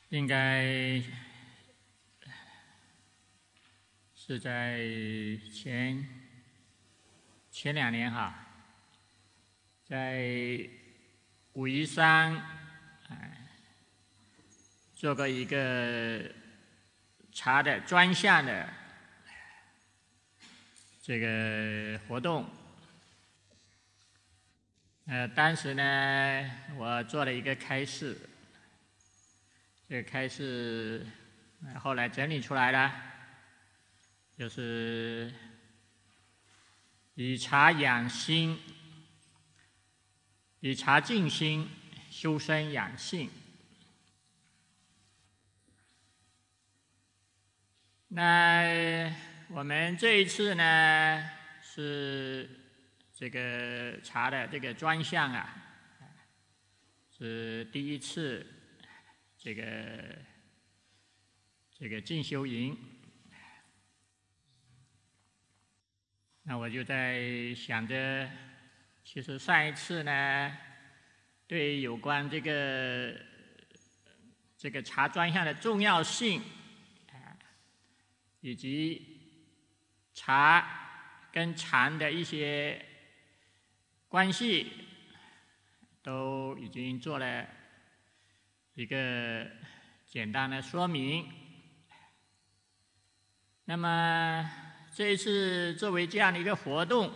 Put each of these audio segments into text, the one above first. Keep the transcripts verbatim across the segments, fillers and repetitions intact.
应该是在前前两年哈，在武夷山哎做过一个茶的专项的这个活动。呃，当时呢，我做了一个开示，这个开示后来整理出来了，就是以茶养心，以茶静心，修身养性。那我们这一次呢，是这个茶的这个专项啊，是第一次这个这个进修营。那我就在想着，其实上一次呢，对有关这个这个茶专项的重要性，以及茶跟禅的一些关系，都已经做了一个简单的说明。那么这一次作为这样的一个活动，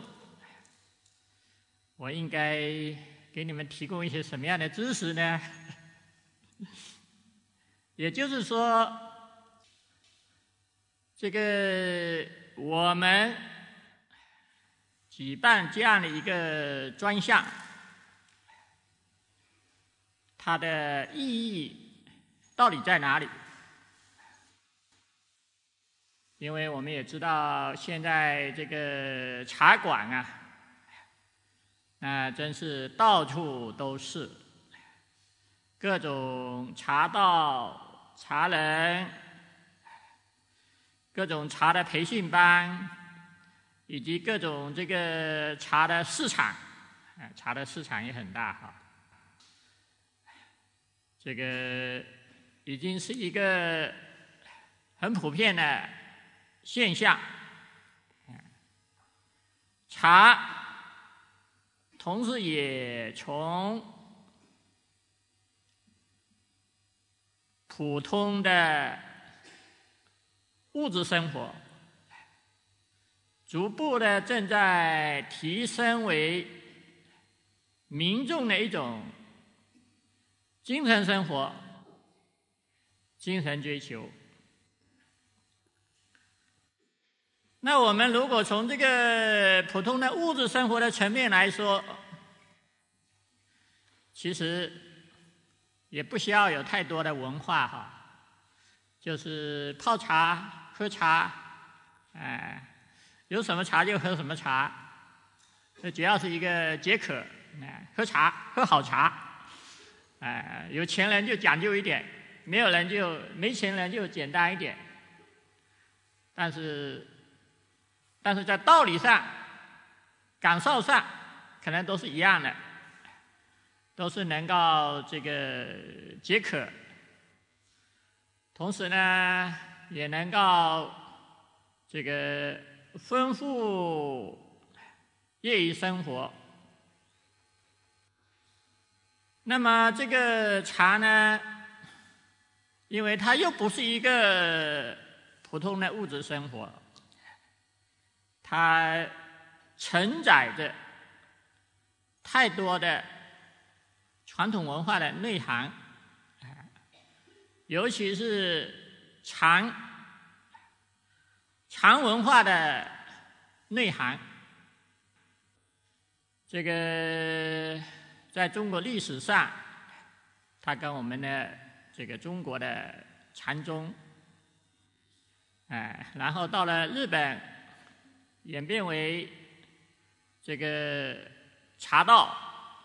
我应该给你们提供一些什么样的知识呢？也就是说，这个我们举办这样的一个专项，它的意义到底在哪里？因为我们也知道，现在这个茶馆啊，那真是到处都是，各种茶道、茶人，各种茶的培训班，以及各种这个茶的市场，茶的市场也很大哈。这个已经是一个很普遍的现象。茶同时也从普通的物质生活，逐步的正在提升为民众的一种精神生活、精神追求。那我们如果从这个普通的物质生活的层面来说，其实也不需要有太多的文化哈，就是泡茶、喝茶，哎，有什么茶就喝什么茶，这主要是一个解渴，哎，喝茶喝好茶，哎，有钱人就讲究一点，没有人就没钱人就简单一点，但是。但是在道理上、感受上，可能都是一样的，都是能够这个解渴，同时呢，也能够这个丰富业余生活。那么这个茶呢，因为它又不是一个普通的物质生活。它承载着太多的传统文化的内涵，尤其是禅禅文化的内涵。这个在中国历史上，它跟我们的这个中国的禅宗，哎，然后到了日本。演变为这个茶道，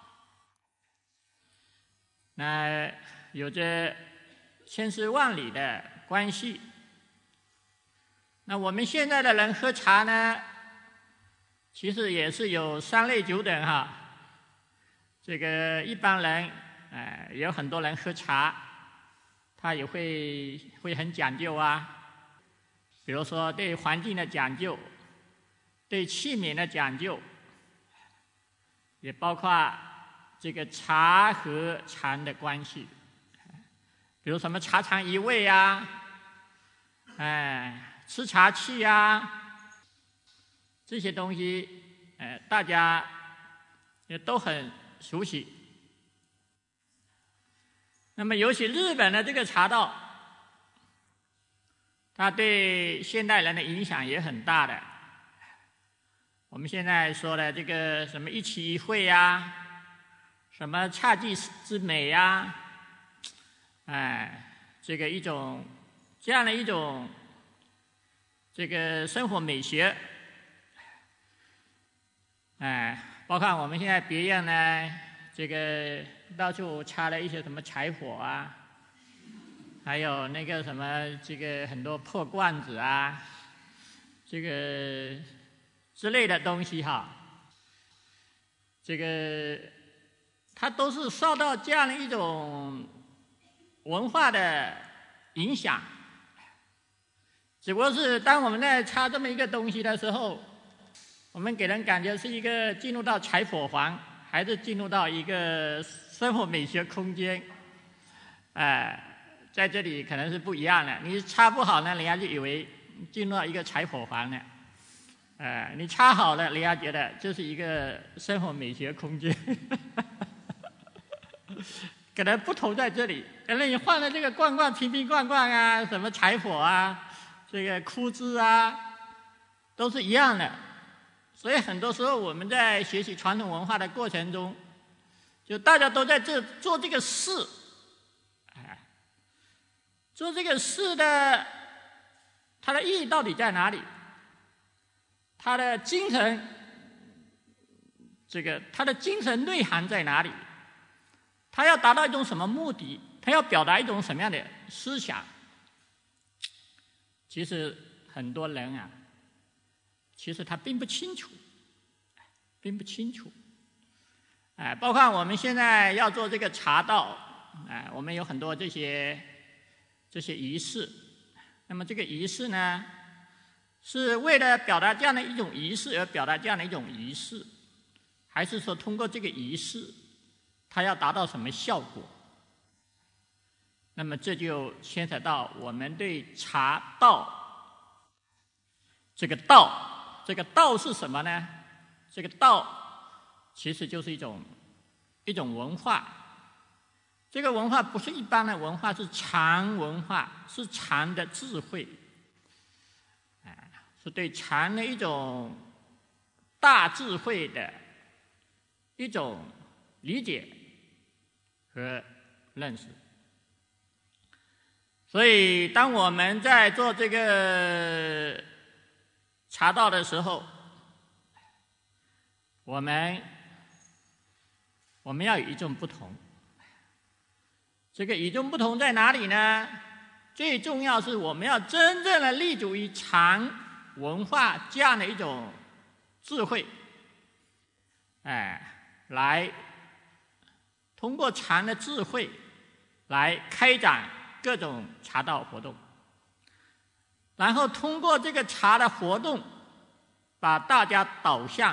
那有着千丝万缕的关系。那我们现在的人喝茶呢，其实也是有三类九等哈。这个一般人，哎、呃，有很多人喝茶，他他也会会很讲究啊，比如说对环境的讲究，对器皿的讲究，也包括这个茶和禅的关系，比如什么茶禅一味呀，哎，吃茶器呀，这些东西，哎，大家也都很熟悉。那么，尤其日本的这个茶道，它对现代人的影响也很大的。我们现在说的这个什么一期一会呀，什么侘寂之美呀，哎，这个一种这样的一种这个生活美学，哎，包括我们现在别院呢，这个到处插了一些什么柴火啊，还有那个什么这个很多破罐子啊，这个之类的东西哈，这个它都是受到这样的一种文化的影响。只不过是当我们在插这么一个东西的时候，我们给人感觉是一个进入到柴火房，还是进入到一个生活美学空间，哎、呃，在这里可能是不一样的。你插不好呢，人家就以为进入到一个柴火房了。呃，你插好了，人家觉得这是一个生活美学空间，可能不同在这里。可能你换了这个罐罐、瓶瓶罐罐啊，什么柴火啊，这个枯枝啊，都是一样的。所以很多时候我们在学习传统文化的过程中，就大家都在这做这个事，哎，做这个事的它的意义到底在哪里？他的精神，这个他的精神内涵在哪里？他要达到一种什么目的？他要表达一种什么样的思想？其实很多人啊，其实他并不清楚，并不清楚。哎，包括我们现在要做这个茶道，哎，我们有很多这些这些仪式。那么这个仪式呢，是为了表达这样的一种仪式而表达这样的一种仪式，还是说通过这个仪式，它要达到什么效果？那么这就牵扯到我们对茶道这个道，这个道是什么呢？这个道其实就是一种一种文化。这个文化不是一般的文化，是禅文化，是禅的智慧。是对禅的一种大智慧的一种理解和认识。所以当我们在做这个茶道的时候，我们我们要有与众不同。这个与众不同在哪里呢？最重要是我们要真正的立足于禅文化这样的一种智慧，哎，来通过禅的智慧来开展各种茶道活动，然后通过这个茶的活动，把大家导向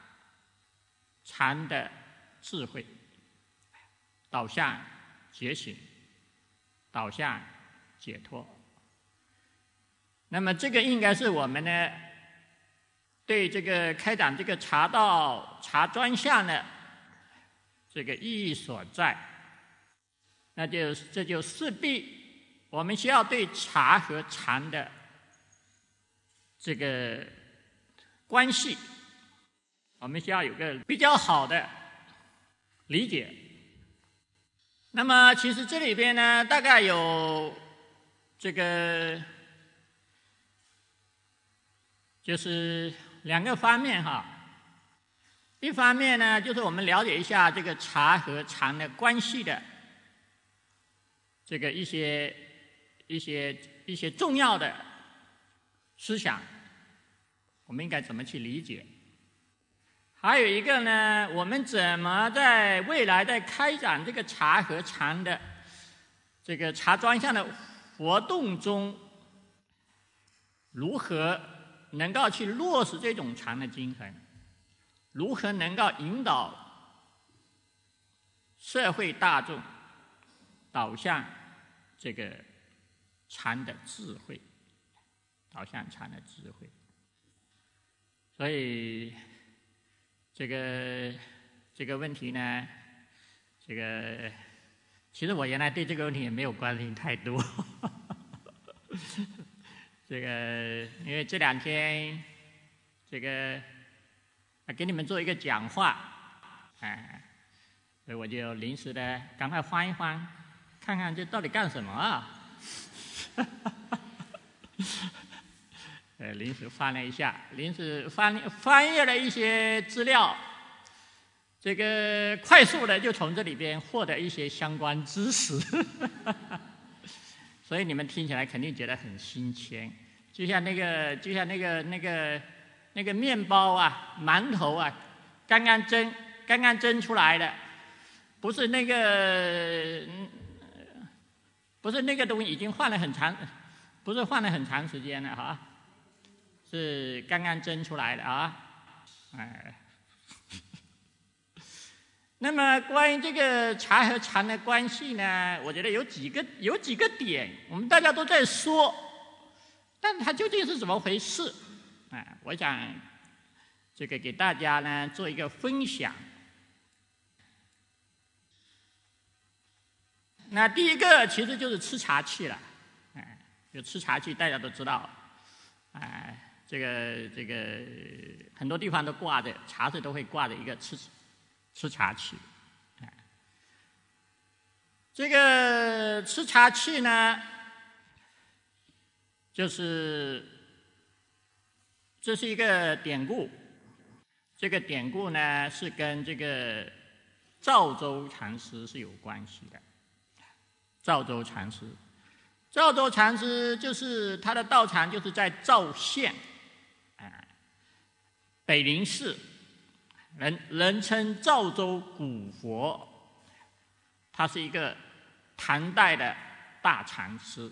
禅的智慧，导向觉醒，导向解脱。那么这个应该是我们呢对这个开展这个茶道茶专项的这个意义所在。那就这就势必我们需要对茶和禅的这个关系，我们需要有个比较好的理解。那么其实这里边呢，大概有这个就是两个方面哈。一方面呢，就是我们了解一下这个茶和禅的关系的这个一些一些一些重要的思想，我们应该怎么去理解？还有一个呢，我们怎么在未来在开展这个茶和禅的这个茶庄相的活动中，如何能够去落实这种禅的精神？如何能够引导社会大众导向这个禅的智慧，导向禅的智慧？所以这个这个问题呢，这个其实我原来对这个问题也没有关心太多。这个因为这两天这个给你们做一个讲话，哎，所以我就临时的赶快翻一翻，看看这到底干什么啊？呃，临时翻了一下，临时翻翻阅了一些资料，这个快速的就从这里边获得一些相关知识，所以你们听起来肯定觉得很新鲜，就像那个，就像那个那个那个面包啊、馒头啊，刚刚蒸刚刚蒸出来的，不是那个，不是那个东西已经放了很长，不是放了很长时间了哈。是刚刚蒸出来的啊，哎。那么关于这个茶和禅的关系呢，我觉得有几个有几个点，我们大家都在说，但它究竟是怎么回事？哎，我想这个给大家呢做一个分享。那第一个其实就是吃茶器了，哎，就吃茶器大家都知道，哎。这个这个很多地方都挂着茶室都会挂着一个吃吃茶器，哎，这个吃茶器呢，就是这是一个典故，这个典故呢是跟这个赵州禅师是有关系的。赵州禅师，赵州禅师就是他的道场就是在赵县。北林寺，人人称赵州古佛，他是一个唐代的大禅师。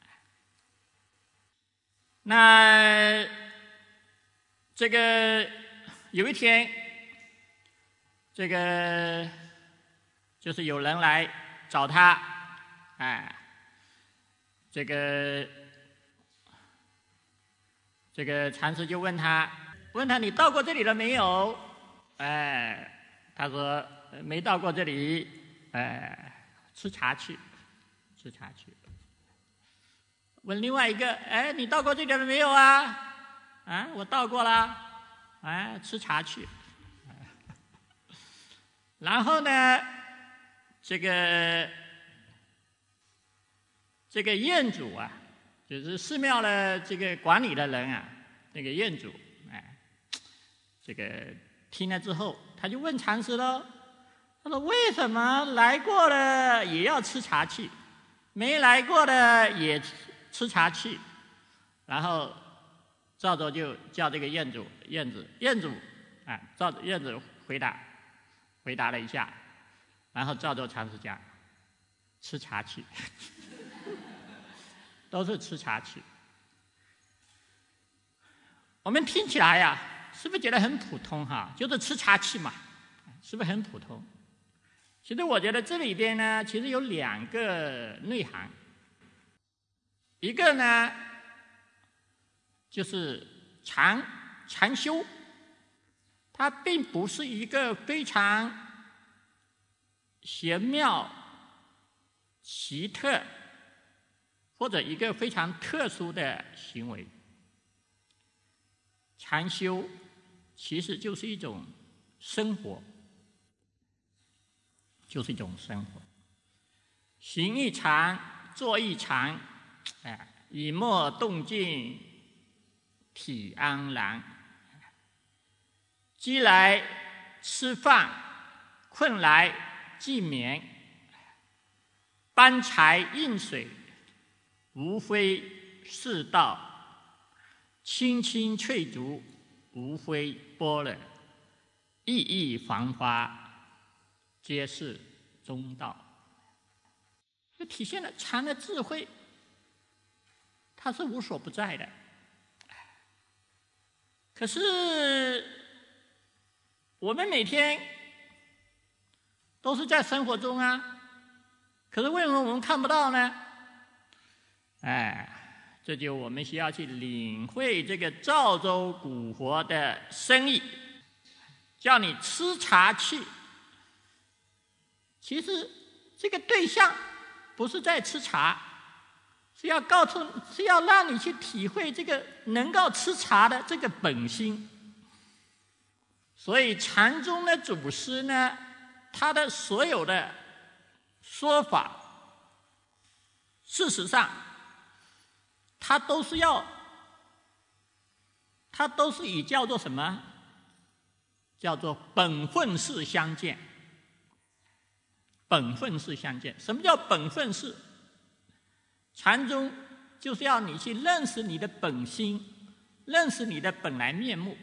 那这个有一天，这个就是有人来找他，哎，这个这个禅师就问他。问他你到过这里了没有？哎，他说没到过这里，哎，吃茶去，吃茶去。问另外一个，哎，你到过这里了没有啊？啊，我到过了，哎，吃茶去。然后呢，这个这个院主啊，就是寺庙的这个管理的人啊，那个院主。这个听了之后，他就问禅师了。他说：“为什么来过了也要吃茶器，没来过的也吃茶器？”然后赵州就叫这个院主，院子院主啊，赵院主回答回答了一下，然后赵州禅师讲：“吃茶器，都是吃茶器。”我们听起来呀、啊。是不是觉得很普通哈？就是吃茶器嘛，是不是很普通？其实我觉得这里边呢，其实有两个内涵。一个呢，就是禅禅修，它并不是一个非常玄妙、奇特或者一个非常特殊的行为。禅修其实就是一种生活，就是一种生活。行一禅，坐一禅，哎，以默动静，体安然。饥来吃饭，困来即眠。搬柴应水，无非是道。青青翠竹，无非般若；意义繁花，皆是中道。 体现了禅的智慧，它是无所不在的。可是我们每天都是在生活中啊，可是为什么我们看不到呢？哎，这就我们需要去领会这个赵州古佛的深意，叫你吃茶去。其实这个对象不是在吃茶，是要告诉，是要让你去体会这个能够吃茶的这个本心。所以禅宗的祖师呢，他的所有的说法，事实上他都是要，他都是以叫做什么？叫做本分式相见。本分式相见，什么叫本分式？禅宗就是要你去认识你的本心，认识你的本来面目。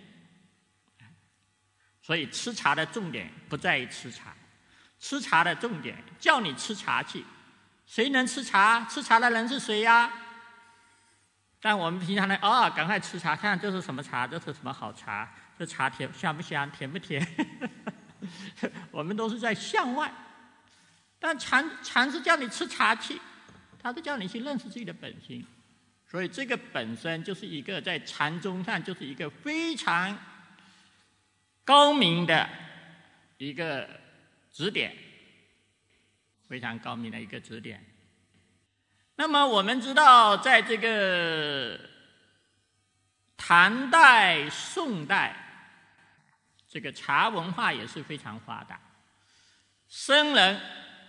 所以吃茶的重点不在于吃茶，吃茶的重点叫你吃茶去。谁能吃茶？吃茶的人是谁呀？但我们平常呢，哦，赶快吃茶，看这是什么茶，这是什么好茶，这茶甜香不香，甜不甜？我们都是在向外。但禅禅是叫你吃茶去，他是叫你去认识自己的本心。所以这个本身就是一个在禅宗上就是一个非常高明的一个指点，非常高明的一个指点。那么我们知道，在这个唐代、宋代，这个茶文化也是非常发达。僧人，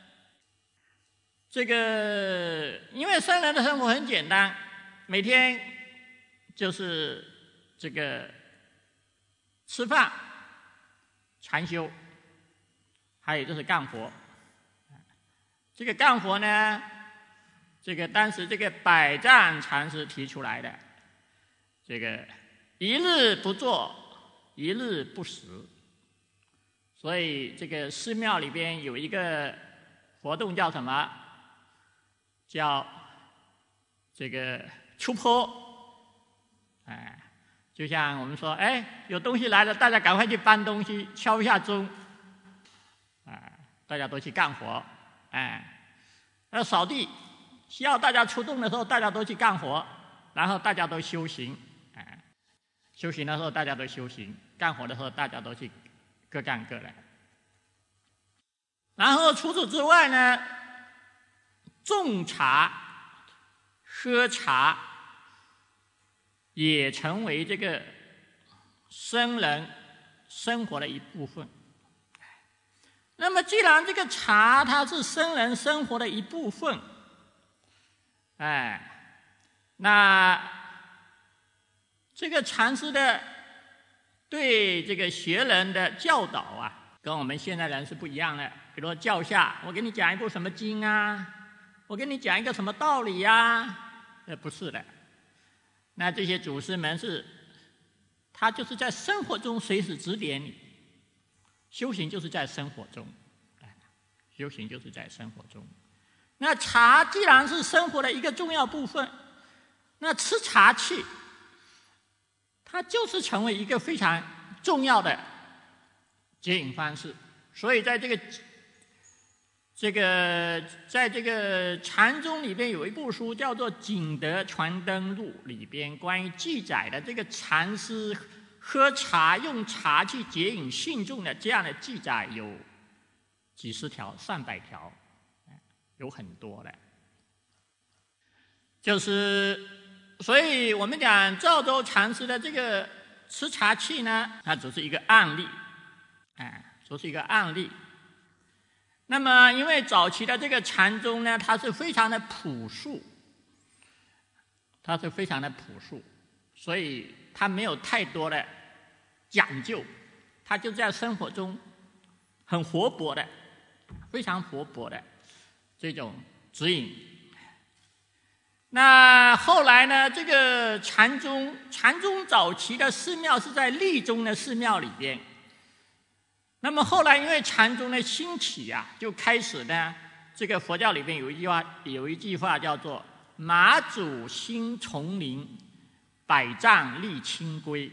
这个因为僧人的生活很简单，每天就是这个吃饭、禅修，还有就是干活。这个干活呢，这个当时这个百丈禅师提出来的，这个一日不做，一日不食。所以这个寺庙里边有一个活动叫什么？叫这个出坡。哎，就像我们说，哎，有东西来了，大家赶快去搬东西，敲一下钟。哎，大家都去干活。哎，要扫地，需要大家出动的时候，大家都去干活，然后大家都修行。哎，修行的时候大家都修行，干活的时候大家都去各干各的。然后除此之外呢，种茶、喝茶也成为这个僧人生活的一部分。那么既然这个茶它是僧人生活的一部分，哎，那这个禅师的对这个学人的教导啊，跟我们现在人是不一样的。比如说教下，我给你讲一部什么经啊，我给你讲一个什么道理呀，呃，不是的。那这些祖师们是，他就是在生活中随时指点你。修行就是在生活中，修行就是在生活中。那茶既然是生活的一个重要部分，那吃茶去，它就是成为一个非常重要的接引方式。所以在这个这个在这个禅宗里边有一部书叫做《景德传灯录》，里边关于记载的这个禅师喝茶用茶去接引信众的这样的记载有几十条、上百条，有很多的。就是所以我们讲赵州禅师的这个吃茶器呢，它只是一个案例，哎，只是一个案例。那么因为早期的这个禅宗呢，它是非常的朴素，它是非常的朴素，所以它没有太多的讲究，它就在生活中很活泼的，非常活泼的这种指引。那后来呢，这个禅宗禅宗早期的寺庙是在密宗的寺庙里边。那么后来因为禅宗的兴起啊，就开始呢这个佛教里面有一句话，有一句话叫做"马祖心丛林，百丈立清规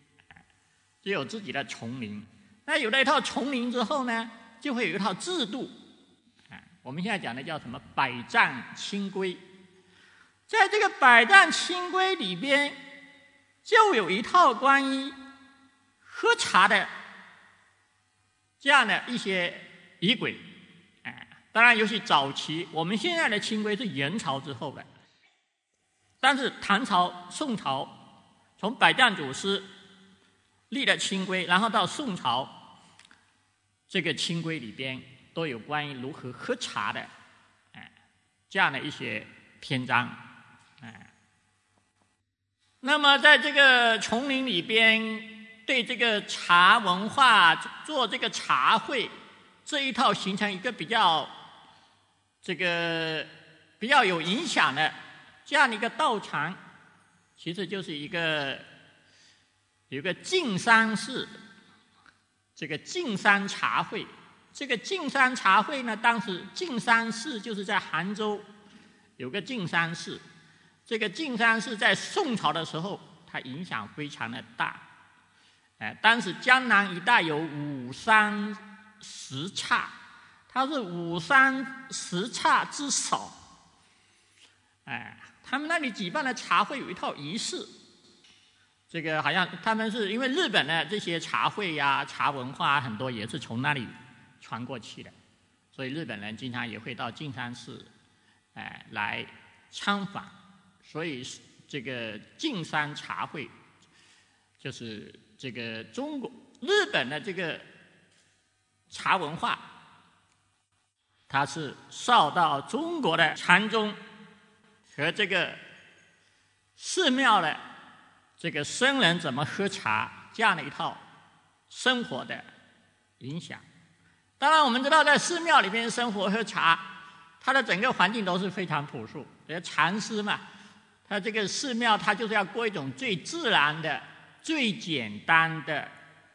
"，就有自己的丛林。那有了一套丛林之后呢，就会有一套制度。我们现在讲的叫什么百丈清规，在这个百丈清规里边，就有一套关于喝茶的这样的一些仪轨。当然，尤其早期，我们现在的清规是元朝之后的，但是唐朝、宋朝，从百丈祖师立了清规，然后到宋朝，这个清规里边都有关于如何喝茶的，哎，这样的一些篇章，哎。那么在这个丛林里边，对这个茶文化做这个茶会这一套形成一个比较这个比较有影响的这样的一个道场，其实就是一个有一个径山寺，这个径山茶会。这个径山茶会呢，当时径山寺就是在杭州有个径山寺，这个径山寺在宋朝的时候，它影响非常的大。哎，当时江南一带有五山十刹，它是五山十刹之首。哎，他们那里举办的茶会有一套仪式，这个好像他们是因为日本的这些茶会呀、啊、茶文化、啊、很多也是从那里传过去的，所以日本人经常也会到径山寺，哎，来参访。所以这个径山茶会，就是这个中国日本的这个茶文化，它是受到中国的禅宗和这个寺庙的这个僧人怎么喝茶这样的一套生活的影响。当然我们知道在寺庙里面生活喝茶，它的整个环境都是非常朴素，因为禅师嘛，他这个寺庙他就是要过一种最自然的最简单的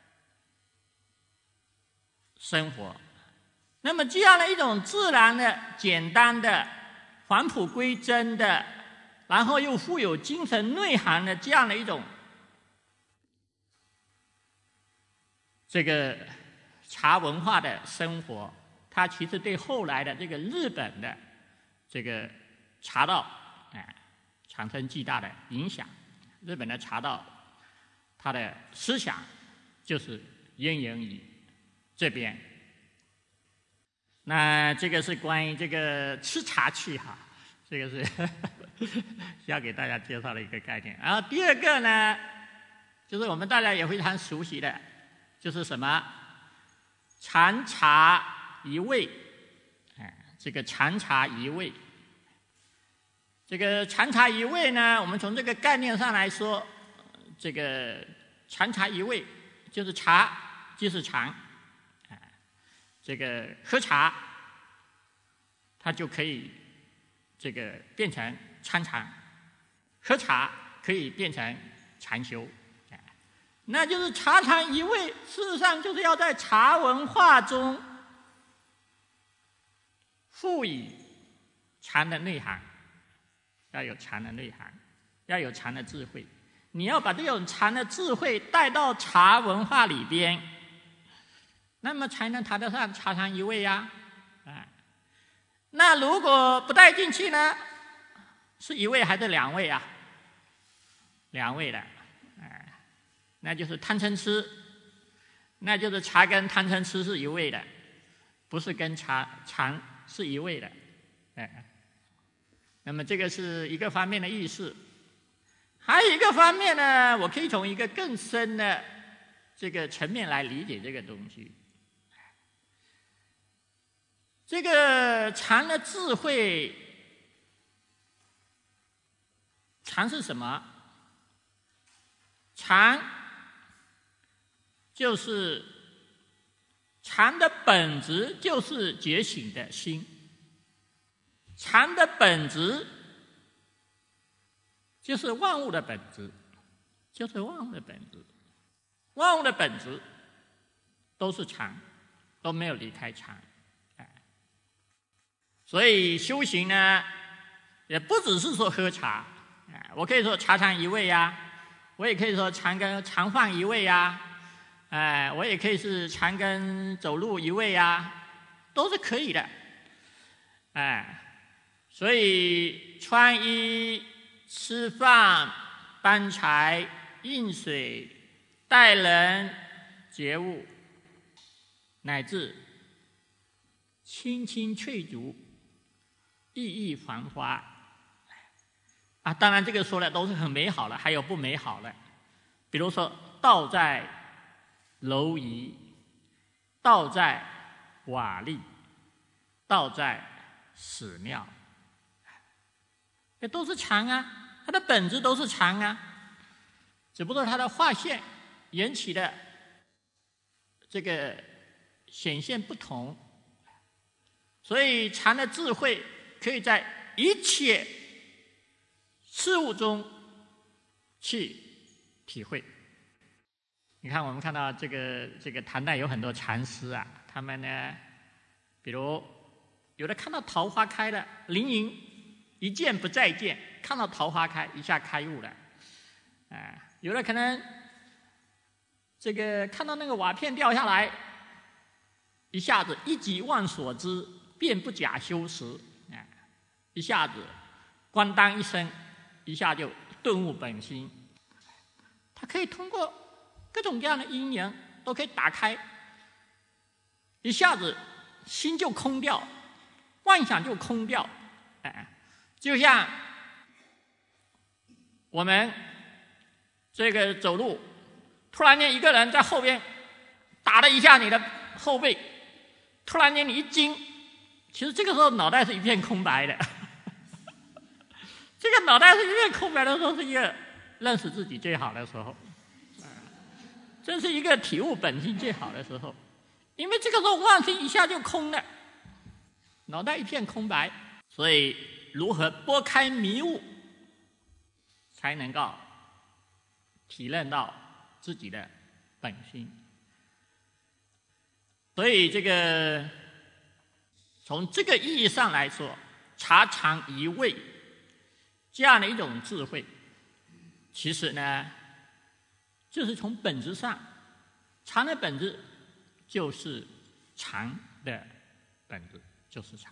生活。那么这样的一种自然的简单的返璞归真的，然后又富有精神内涵的这样的一种这个茶文化的生活，它其实对后来的这个日本的这个茶道哎产生巨大的影响。日本的茶道它的思想就是渊源于这边。那这个是关于这个吃茶器哈，这个是需要给大家介绍的一个概念。然后第二个呢，就是我们大家也非常熟悉的，就是什么禅茶一味，哎，这个禅茶一味。这个禅茶一味呢，我们从这个概念上来说，这个禅茶一味就是茶即是禅，哎，这个喝茶，它就可以这个变成参禅，喝茶可以变成禅修，哎，那就是茶禅一味。事实上，就是要在茶文化中赋予禅的内涵。要有禅的内涵，要有禅的智慧。你要把这种禅的智慧带到茶文化里边，那么才能谈得上茶禅一味呀。啊，那如果不带进去呢？是一味还是两味啊？两味的，哎，那就是贪嗔痴，那就是茶跟贪嗔痴是一味的，不是跟茶禅是一味的，哎。那么这个是一个方面的意思，还有一个方面呢，我可以从一个更深的这个层面来理解这个东西。这个禅的智慧，禅是什么？禅就是禅的本质就是觉醒的心。禅的本质就是万物的本质，就是万物的本质，万物的本质都是禅，都没有离开禅。哎， 所以修行呢，也不只是说喝茶，我可以说茶禅一味呀，我也可以说禅跟禅放一味呀，哎，我也可以是禅跟走路一味呀，都是可以的，哎，所以穿衣、吃饭、搬柴、运水、待人、接物，乃至青青翠竹、熠熠繁花啊，当然这个说的都是很美好的，还有不美好的，比如说道在蝼蚁，道在瓦砾，道在屎尿，这都是禅啊，它的本质都是禅啊，只不过它的划线引起的这个显现不同，所以禅的智慧可以在一切事物中去体会。你看，我们看到这个这个唐代有很多禅师啊，他们呢，比如有的看到桃花开了，凌云一见不再见，看到桃花开，一下开悟了，啊、呃，有的可能这个看到那个瓦片掉下来，一下子一即忘所知，便不假修持，啊、呃，一下子咣当一声，一下就顿悟本心。他可以通过各种各样的因缘都可以打开，一下子心就空掉，妄想就空掉，哎，就像我们这个走路，突然间一个人在后边打了一下你的后背，突然间你一惊，其实这个时候脑袋是一片空白的，这个脑袋是一片空白的时候，是一个认识自己最好的时候。这是一个体悟本性最好的时候，因为这个时候妄心一下就空了，脑袋一片空白，所以如何拨开迷雾，才能够体认到自己的本心。所以这个从这个意义上来说，茶禅一味这样的一种智慧，其实呢，就是从本质上，禅的本质就是禅的本质就是禅。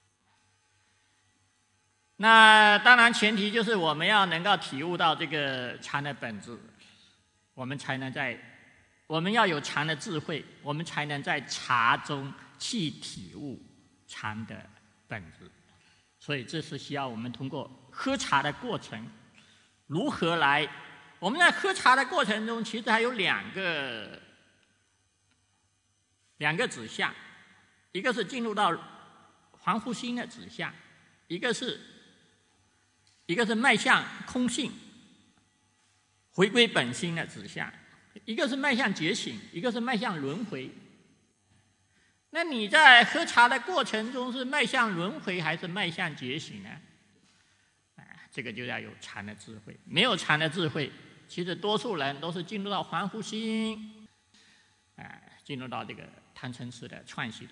那当然前提就是我们要能够体悟到这个禅的本质，我们才能在我们要有禅的智慧，我们才能在茶中去体悟禅的本质。所以这是需要我们通过喝茶的过程，如何来我们在喝茶的过程中，其实还有两个两个指向，一个是进入到还复心的指向，一个是一个是迈向空性、回归本心的指向，一个是迈向觉醒，一个是迈向轮回。那你在喝茶的过程中是迈向轮回还是迈向觉醒呢？这个就要有禅的智慧，没有禅的智慧，其实多数人都是进入到还复心，哎，进入到这个贪嗔痴的串习里。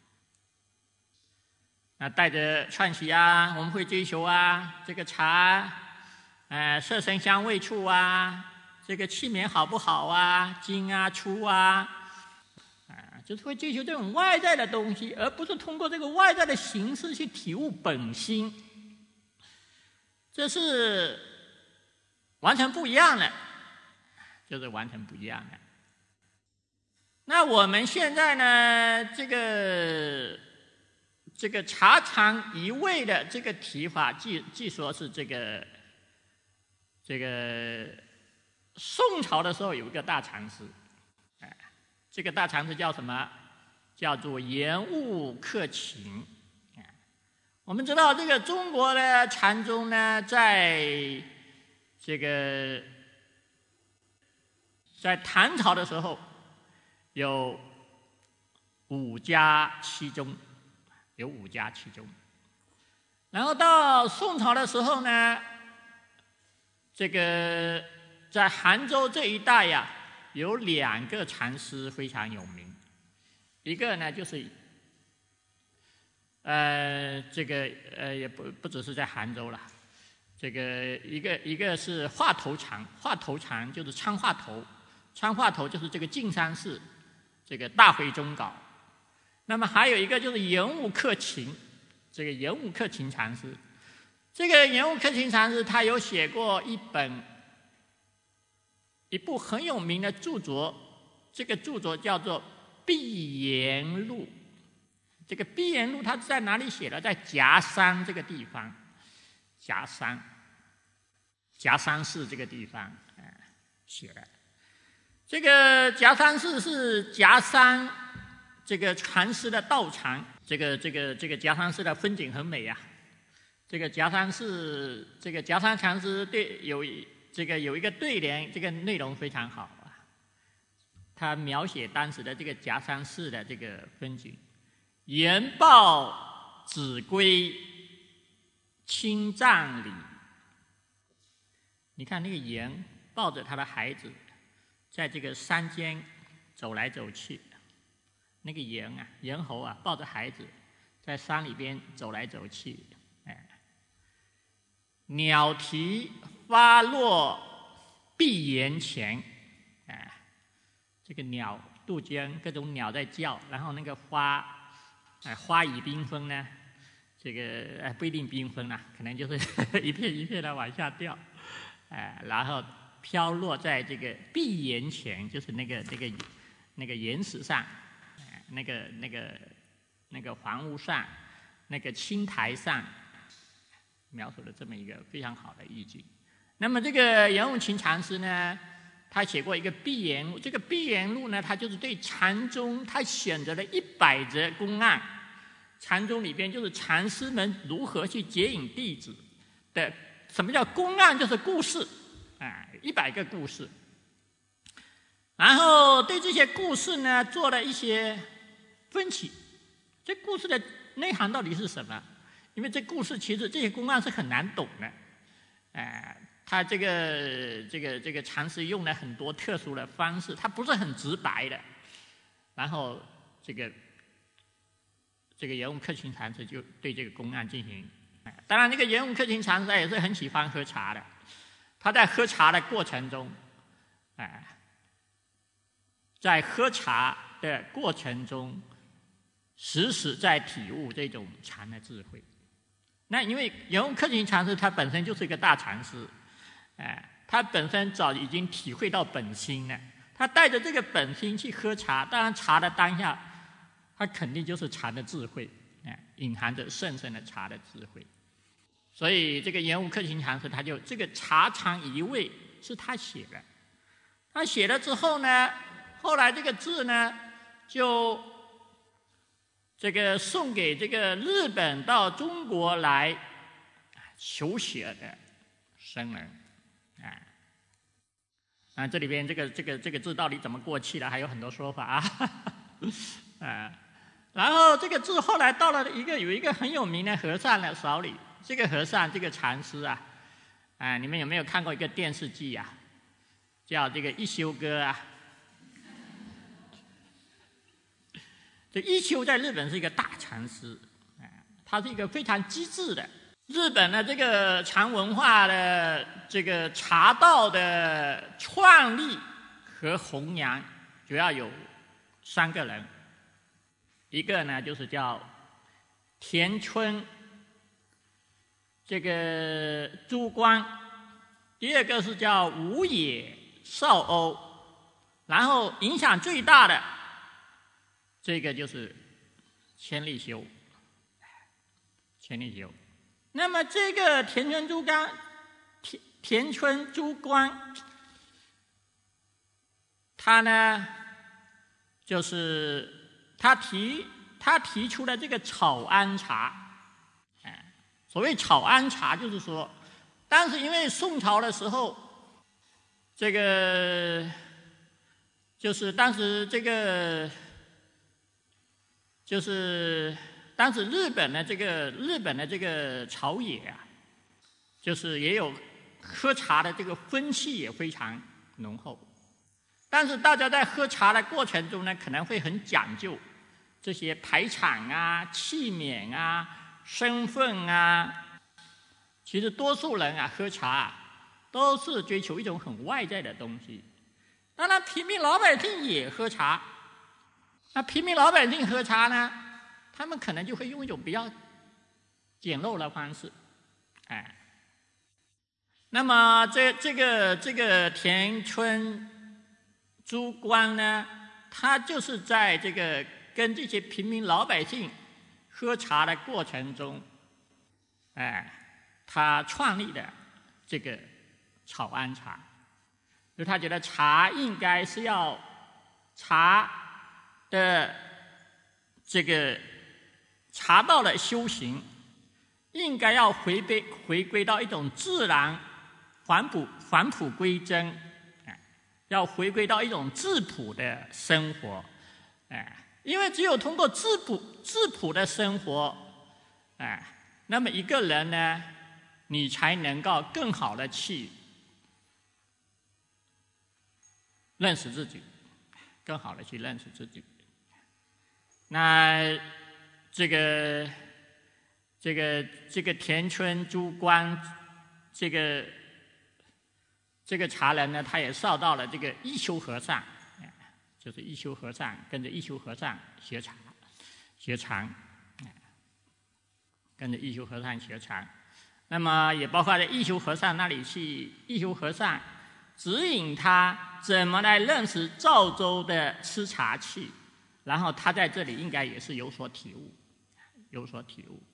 那带着串习啊，我们会追求啊，这个茶，呃，色声香味触啊，这个器皿好不好啊，精啊粗啊，啊，就是会追求这种外在的东西，而不是通过这个外在的形式去体悟本心。这是完全不一样的，就是完全不一样的。那我们现在呢，这个这个茶禅一味的这个提法，据据说是这个这个宋朝的时候有一个大禅师，哎，这个大禅师叫什么？叫做严悟克勤。我们知道这个中国的禅宗呢，在这个在唐朝的时候有五家七宗，有五家七宗。然后到宋朝的时候呢，这个在杭州这一带呀，有两个禅师非常有名，一个呢就是呃，这个呃也不不只是在杭州了，这个一个一个是华头禅，华头禅就是参话头，参话头就是这个径山寺这个大会宗稿。那么还有一个就是圆悟克勤，这个圆悟克勤禅师，这个圆悟克勤禅师他有写过一本一部很有名的著作，这个著作叫做《碧岩录》。这个《碧岩录》它在哪里写的？在夹山这个地方，夹山，夹山寺这个地方，哎，写的。这个夹山寺是夹山这个禅师的道场，这个这个这个夹山寺的风景很美啊。这个夹山寺，这个夹山禅师对有这个有一个对联，这个内容非常好啊。他描写当时的这个夹山寺的这个风景：岩抱子规青藏里。你看那个岩抱着他的孩子，在这个山间走来走去。那个猿啊，猿猴啊，抱着孩子在山里边走来走去，哎，鸟啼花落碧岩前，哎，这个鸟杜鹃各种鸟在叫，然后那个花，哎，花雨缤纷呢，这个哎不一定缤纷啦，可能就是一片一片的往下掉，哎，然后飘落在这个碧岩前，就是那个那个那个岩石上。那个、那个、那个房屋上，那个青台上，描述了这么一个非常好的意境。那么这个圆悟勤禅师呢，他写过一个《碧岩录》，这个《碧岩录》呢，他就是对禅宗他选择了一百则公案，禅宗里边就是禅师们如何去接引弟子的。什么叫公案？就是故事，啊，一百个故事。然后对这些故事呢，做了一些分析，这故事的内涵到底是什么？因为这故事其实这些公案是很难懂的，哎、呃，他这个这个这个禅师用了很多特殊的方式，他不是很直白的。然后这个这个圆悟克勤禅师就对这个公案进行，哎、呃，当然这个圆悟克勤禅师也是很喜欢喝茶的，他在喝茶的过程中，哎、呃，在喝茶的过程中。时时在体悟这种禅的智慧。那因为圆悟克勤禅师他本身就是一个大禅师，哎，他本身早已经体会到本心了，他带着这个本心去喝茶，当然茶的当下，他肯定就是禅的智慧，哎，隐含着甚深的茶的智慧。所以这个圆悟克勤禅师他就这个茶禅一味是他写的，他写了之后呢，后来这个字呢就。这个送给这个日本到中国来求学的僧人，啊，啊，这里边这个这个这个字到底怎么过气的，还有很多说法啊，啊，然后这个字后来到了一个有一个很有名的和尚的手里，这个和尚这个禅师啊，啊，你们有没有看过一个电视剧啊，叫这个一休哥啊？这一休在日本是一个大禅师，他是一个非常机智的。日本的这个禅文化的这个茶道的创立和弘扬，主要有三个人，一个呢就是叫田村这个珠光，第二个是叫武野绍欧，然后影响最大的。这个就是千利休，千利休。那么这个田村珠光，田田村珠光，他呢，就是他提他提出了这个草庵茶，哎，所谓草庵茶，就是说，当时因为宋朝的时候，这个就是当时这个。就是当时日本的这个日本的这个朝野啊，就是也有喝茶的这个风气也非常浓厚，但是大家在喝茶的过程中呢，可能会很讲究这些排场啊、器皿啊、身份啊，其实多数人啊喝茶啊，都是追求一种很外在的东西。当然，平民老百姓也喝茶。那平民老百姓喝茶呢，他们可能就会用一种比较简陋的方式，哎。那么这这个这个田村珠光呢，他就是在这个跟这些平民老百姓喝茶的过程中，哎，他创立的这个草庵茶，就他觉得茶应该是要茶的这个茶道的修行，应该要回归回归到一种自然返璞返璞归真，哎，要回归到一种质朴的生活，哎，因为只有通过质朴质朴的生活，哎，那么一个人呢，你才能够更好的去认识自己，更好的去认识自己。那这个这个这个田村珠光这个这个茶人呢，他也受到了这个一休和尚，就是一休和尚跟着一休和尚学茶学禅，跟着一休和尚学禅。那么也包括在一休和尚那里去，一休和尚指引他怎么来认识赵州的吃茶器，然后他在这里应该也是有所体悟，有所体悟。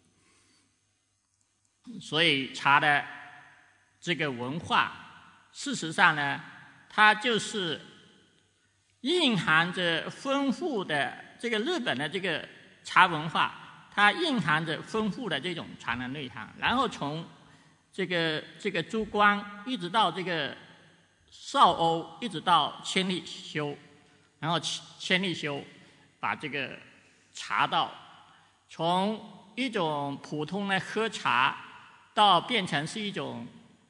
所以茶的这个文化，事实上呢，它就是蕴含着丰富的这个日本的这个茶文化，它蕴含着丰富的这种茶的内涵。然后从这个这个珠光一直到这个少欧，一直到千利休，然后千利休把这个茶道从一种普通的喝茶，到变成是一种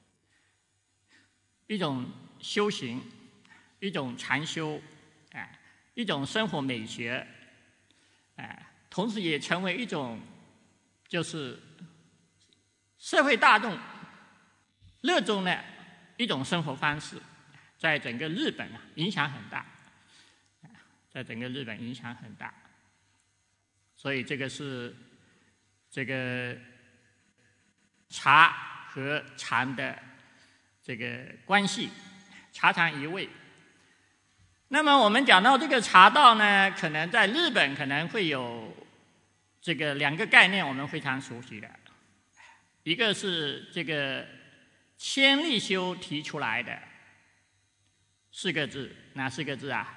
一种修行，一种禅修，哎，一种生活美学，哎，同时也成为一种就是社会大众热衷的一种生活方式，在整个日本啊影响很大，在整个日本影响很大。所以这个是这个茶和禅的这个关系，茶禅一味。那么我们讲到这个茶道呢，可能在日本可能会有这个两个概念我们非常熟悉的，一个是这个千利休提出来的四个字，哪四个字啊？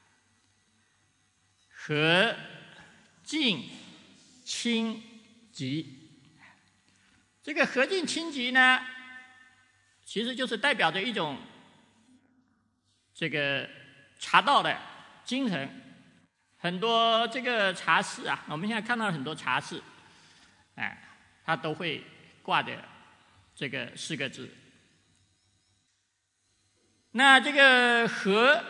和敬清寂。这个和敬清寂呢，其实就是代表着一种这个茶道的精神。很多这个茶室啊，我们现在看到很多茶室，哎，它都会挂着这个四个字。那这个和，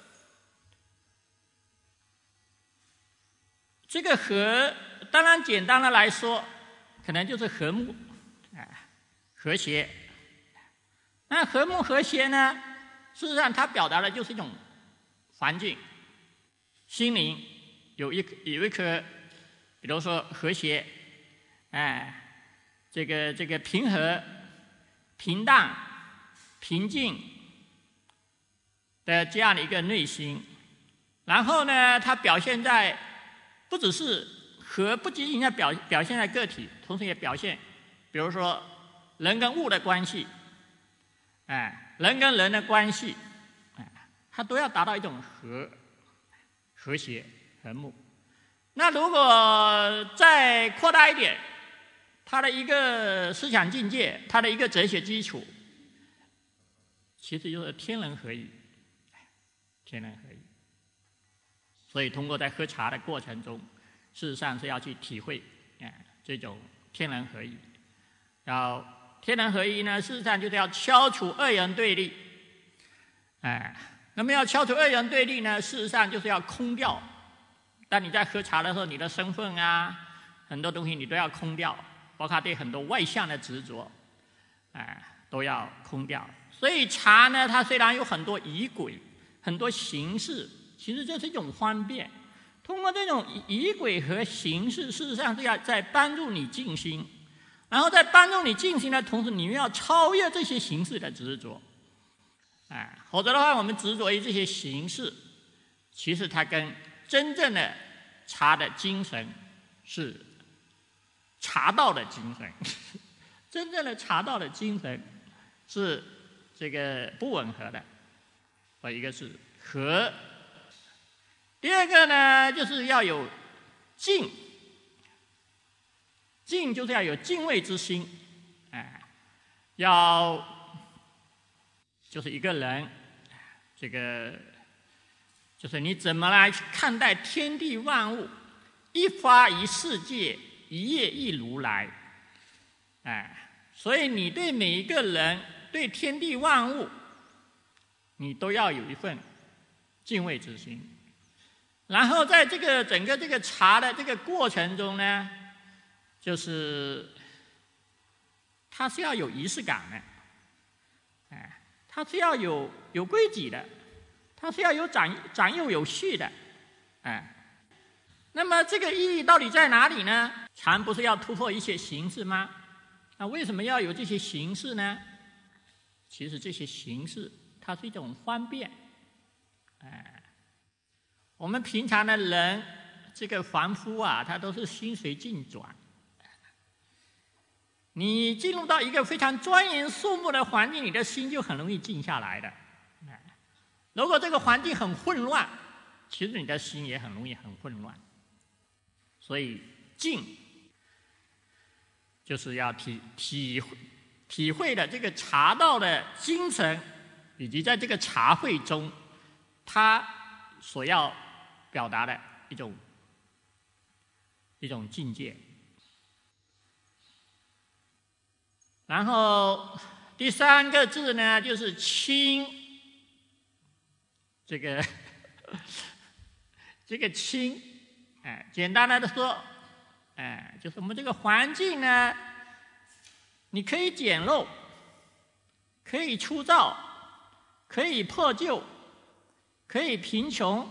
这个和当然简单的来说，可能就是和睦，哎，和谐。那和睦和谐呢，事实上它表达的就是一种环境，心灵有一有一颗，比如说和谐，哎，这个这个平和、平淡、平静的这样的一个内心。然后呢，它表现在不只是和，不仅仅要表表现在个体，同时也表现，比如说人跟物的关系，哎，人跟人的关系，哎，它都要达到一种和和谐和睦。那如果再扩大一点，它的一个思想境界，它的一个哲学基础，其实就是天人合一，天人合一。所以通过在喝茶的过程中，事实上是要去体会，哎，这种天人合一。要天人合一呢，事实上就是要消除二元对立，哎，那么要消除二元对立呢，事实上就是要空掉但你在喝茶的时候，你的身份啊，很多东西你都要空掉，包括对很多外向的执着，哎、呃，都要空掉。所以茶呢，它虽然有很多仪轨、很多形式，其实这是一种方便。通过这种仪轨和形式，事实上是要在帮助你静心，然后在帮助你静心的同时，你又要超越这些形式的执着。哎，否则的话，我们执着于这些形式，其实它跟真正的茶的精神是茶道的精神，真正的茶道的精神是这个不吻合的。和一个是和，第二个呢，就是要有敬，敬就是要有敬畏之心，哎，要就是一个人，这个就是你怎么来看待天地万物，一花一世界，一叶一如来，哎，所以你对每一个人，对天地万物，你都要有一份敬畏之心。然后在这个整个这个茶的这个过程中呢，就是它是要有仪式感的，哎，它是要有有规矩的，它是要有长长幼有序的，哎。那么这个意义到底在哪里呢？禅不是要突破一些形式吗？那为什么要有这些形式呢？其实这些形式它是一种方便，哎，我们平常的人这个凡夫啊，他都是心随境转。你进入到一个非常庄严肃穆的环境，你的心就很容易静下来的。如果这个环境很混乱，其实你的心也很容易很混乱。所以静就是要体体体会的这个茶道的精神，以及在这个茶会中他所要表达的一种一种境界。然后第三个字呢，就是清，这个这个清，哎，简单的说，哎，就是我们这个环境呢，你可以简陋，可以粗糙，可以破旧，可以贫穷，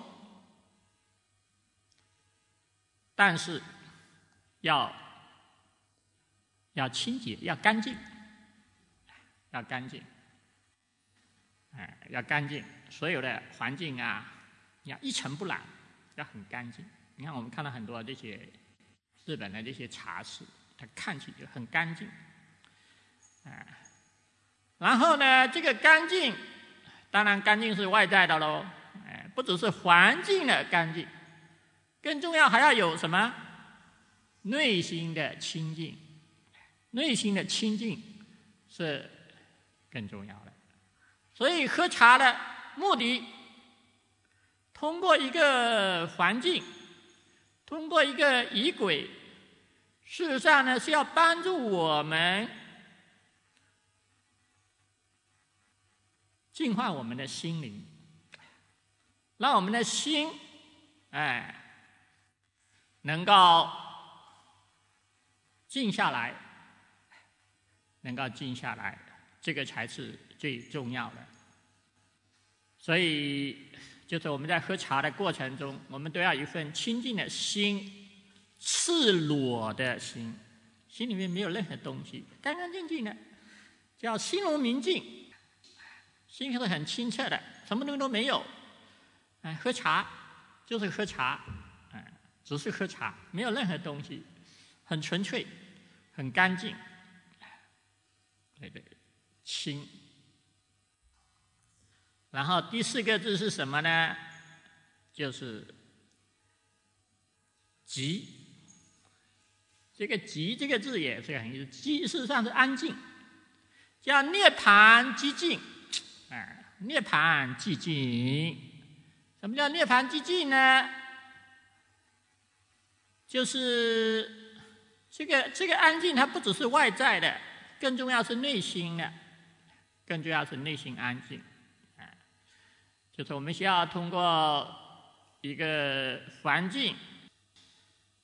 但是要要清洁，要干净，要干净，哎，要干净，所有的环境啊，要一尘不染，要很干净。你看，我们看到很多这些日本的这些茶室，它看起来很干净，哎。然后呢，这个干净，当然干净是外在的喽，哎，不只是环境的干净，更重要还要有什么？内心的清净，内心的清净是更重要的。所以喝茶的目的，通过一个环境，通过一个仪轨，事实上呢是要帮助我们净化我们的心灵，让我们的心，哎，能够静下来，能够静下来，这个才是最重要的。所以，就是我们在喝茶的过程中，我们都要有一份清净的心，赤裸的心，心里面没有任何东西，干干净净的，叫心如明镜，心是很清澈的，什么东西都没有。哎，喝茶就是喝茶，哎，只是喝茶，没有任何东西，很纯粹，很干净。对对，清。然后第四个字是什么呢？就是寂。这个寂这个字也是很意思，寂事实上是安静，叫涅槃寂静。哎，涅槃寂静。什么叫涅槃寂静呢？就是这个这个安静，它不只是外在的，更重要是内心的，更重要是内心安静。就是我们需要通过一个环境，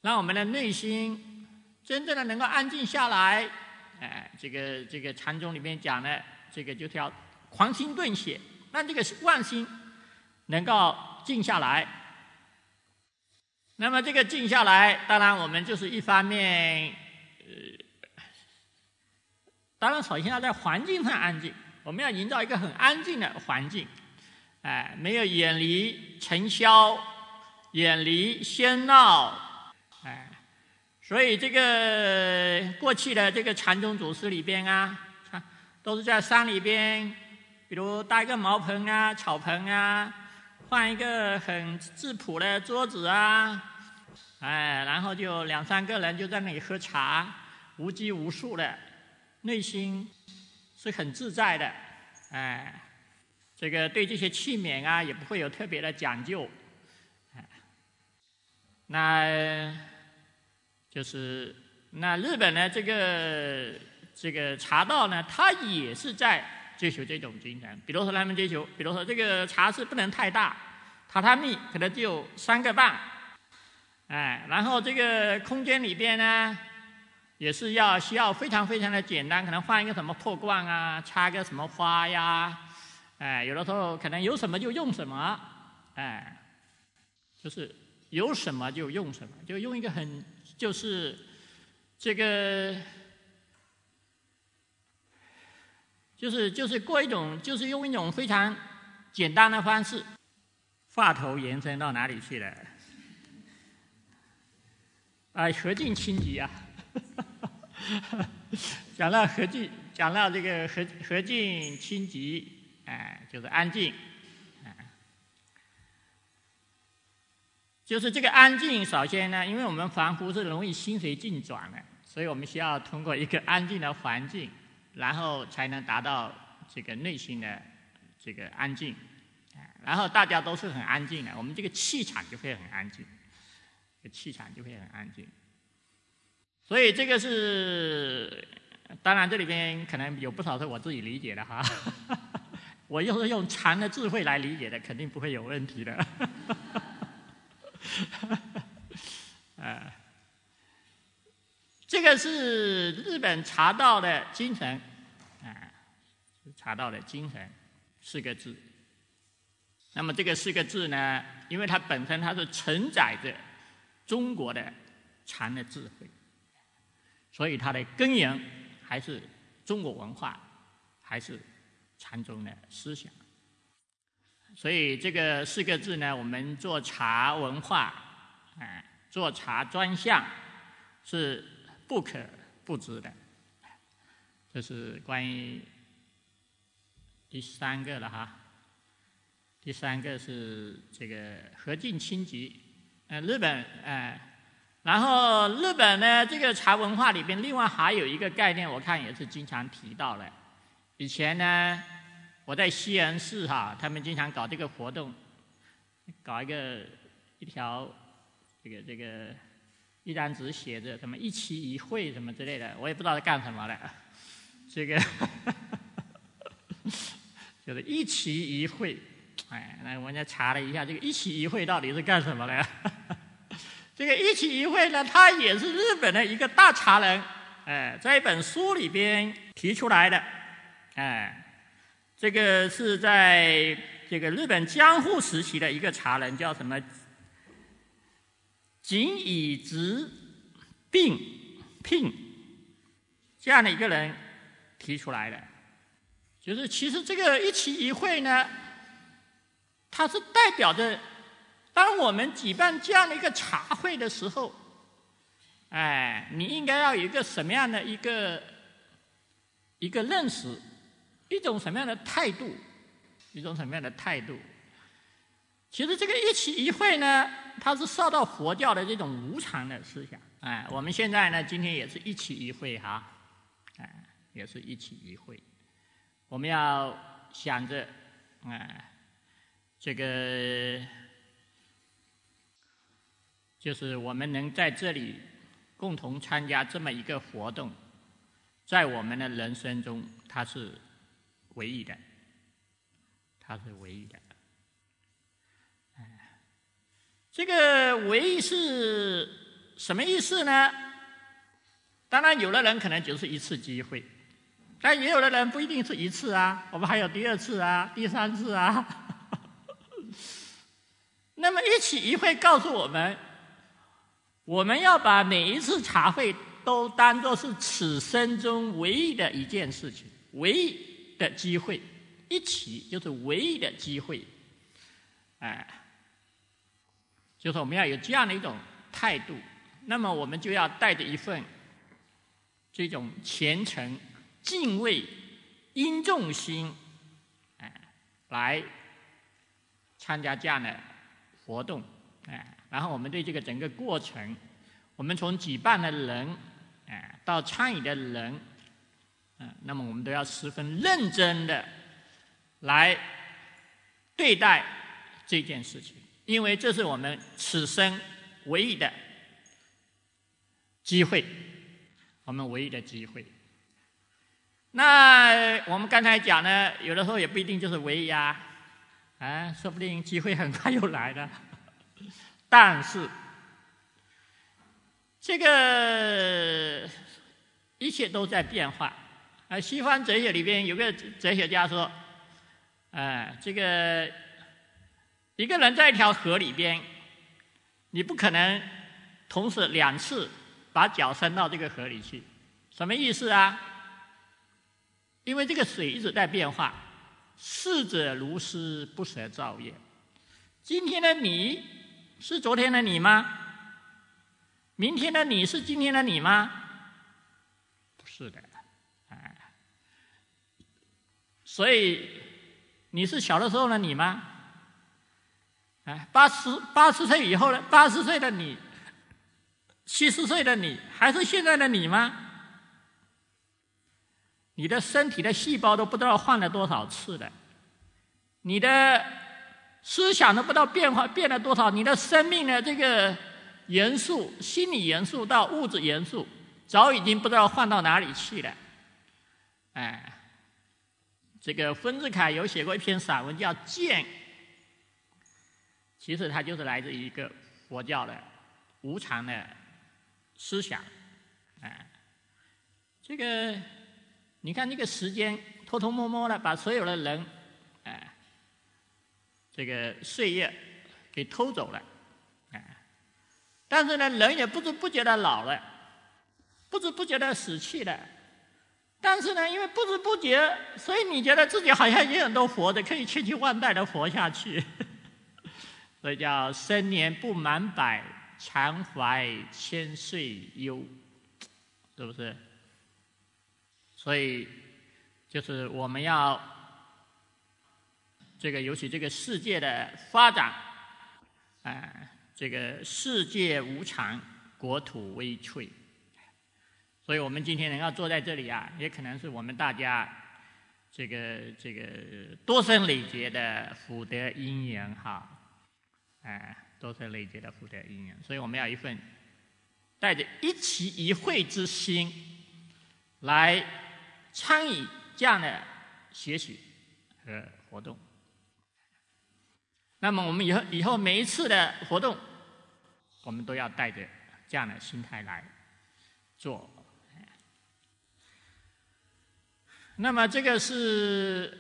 让我们的内心真正的能够安静下来。哎，这个这个禅宗里面讲的，这个就是要狂心顿歇，让这个妄心能够静下来。那么这个静下来，当然我们就是一方面，呃，当然首先要在环境上安静，我们要营造一个很安静的环境，哎，没有远离尘嚣，远离喧闹，哎。所以这个过去的这个禅宗祖师里边啊，都是在山里边，比如搭一个茅棚啊、草棚啊，放一个很质朴的桌子啊，哎，然后就两三个人就在那里喝茶，无拘无束的，内心是很自在的，哎，这个对这些器皿啊也不会有特别的讲究，哎，那。就是那日本呢，这个这个茶道呢，它也是在追求这种精神。比如说他们追求，比如说这个茶室不能太大，榻榻米可能只有三个半，哎，然后这个空间里边呢，也是要需要非常非常的简单，可能放一个什么破罐啊，插个什么花呀，哎，有的时候可能有什么就用什么，哎，就是有什么就用什么，就用一个很。就是这个，就是就是过一种，就是用一种非常简单的方式。话头延伸到哪里去了？啊，和敬清寂啊，讲到和敬，讲到这个和和敬清寂，哎，就是安静。就是这个安静，首先呢，因为我们凡夫是容易心随境转的，所以我们需要通过一个安静的环境，然后才能达到这个内心的这个安静。然后大家都是很安静的，我们这个气场就会很安静，这个气场就会很安静。所以这个是，当然这里边可能有不少是我自己理解的哈，我又是用禅的智慧来理解的，肯定不会有问题的。啊，这个是日本茶道的精神，啊，茶道的精神四个字。那么这个四个字呢，因为它本身它是承载着中国的禅的智慧，所以它的根源还是中国文化，还是禅宗的思想。所以这个四个字呢，我们做茶文化，哎，做茶专项是不可不知的。这是关于第三个了哈。第三个是这个和敬清寂，呃，日本，呃，然后日本呢，这个茶文化里边，另外还有一个概念，我看也是经常提到的。以前呢，我在西恩市哈，他们经常搞这个活动，搞一个一条这个这个一张纸写着什么一期一会什么之类的，我也不知道是干什么的。这个就是一期一会，哎，那我就查了一下，这个一期一会到底是干什么的？这个一期一会呢，他也是日本的一个大茶人，哎，在一本书里边提出来的，哎。这个是在这个日本江户时期的一个茶人，叫什么井以直并聘这样的一个人提出来的，就是其实这个一期一会呢，它是代表着当我们举办这样的一个茶会的时候，哎，你应该要有一个什么样的一个一个认识。一种什么样的态度？一种什么样的态度？其实这个一期一会呢，它是受到佛教的这种无常的思想。哎，我们现在呢，今天也是一期一会哈，哎，也是一期一会。我们要想着，哎，这个就是我们能在这里共同参加这么一个活动，在我们的人生中，它是唯一的，它是唯一的。哎，这个唯一是什么意思呢？当然，有的人可能就是一次机会，但也有的人不一定是一次啊，我们还有第二次啊，第三次啊。那么一期一会告诉我们，我们要把每一次茶会都当作是此生中唯一的一件事情，唯一的机会，一期就是唯一的机会，哎，就是我们要有这样的一种态度，那么我们就要带着一份这种虔诚、敬畏、殷重心，哎，来参加这样的活动，哎，然后我们对这个整个过程，我们从举办的人，哎，到参与的人，嗯，那么我们都要十分认真的来对待这件事情，因为这是我们此生唯一的机会，我们唯一的机会。那我们刚才讲呢，有的时候也不一定就是唯一啊，啊，说不定机会很快又来了。但是这个一切都在变化。啊，西方哲学里边有个哲学家说，啊，这个一个人在一条河里边，你不可能同时两次把脚伸到这个河里去，什么意思啊？因为这个水一直在变化，逝者如斯，不舍造也。今天的你是昨天的你吗？明天的你是今天的你吗？不是的，哎，所以你是小的时候的你吗？哎，八十八十岁以后的八十岁的你，七十岁的你，还是现在的你吗？你的身体的细胞都不知道换了多少次了，你的思想都不知道变化变了多少，你的生命的这个元素，心理元素到物质元素，早已经不知道换到哪里去了。哎，这个丰子恺有写过一篇散文叫《见》，其实它就是来自于一个佛教的无常的思想。哎，这个你看这个时间偷偷摸摸的把所有的人，哎，这个岁月给偷走了，哎，但是呢，人也不知不觉的老了，不知不觉的死去了。但是呢，因为不知不觉，所以你觉得自己好像永远都活着，可以千秋万代的活下去。所以叫生年不满百，常怀千岁忧，是不是？所以就是我们要这个，尤其这个世界的发展，呃，这个世界无常，国土危脆。所以我们今天能够坐在这里啊，也可能是我们大家这个这个多生累劫的福德因缘哈，哎、呃，多生累劫的福德因缘。所以我们要一份带着一期一会之心来参与这样的学习和活动。那么我们以后以后每一次的活动，我们都要带着这样的心态来做。那么这个是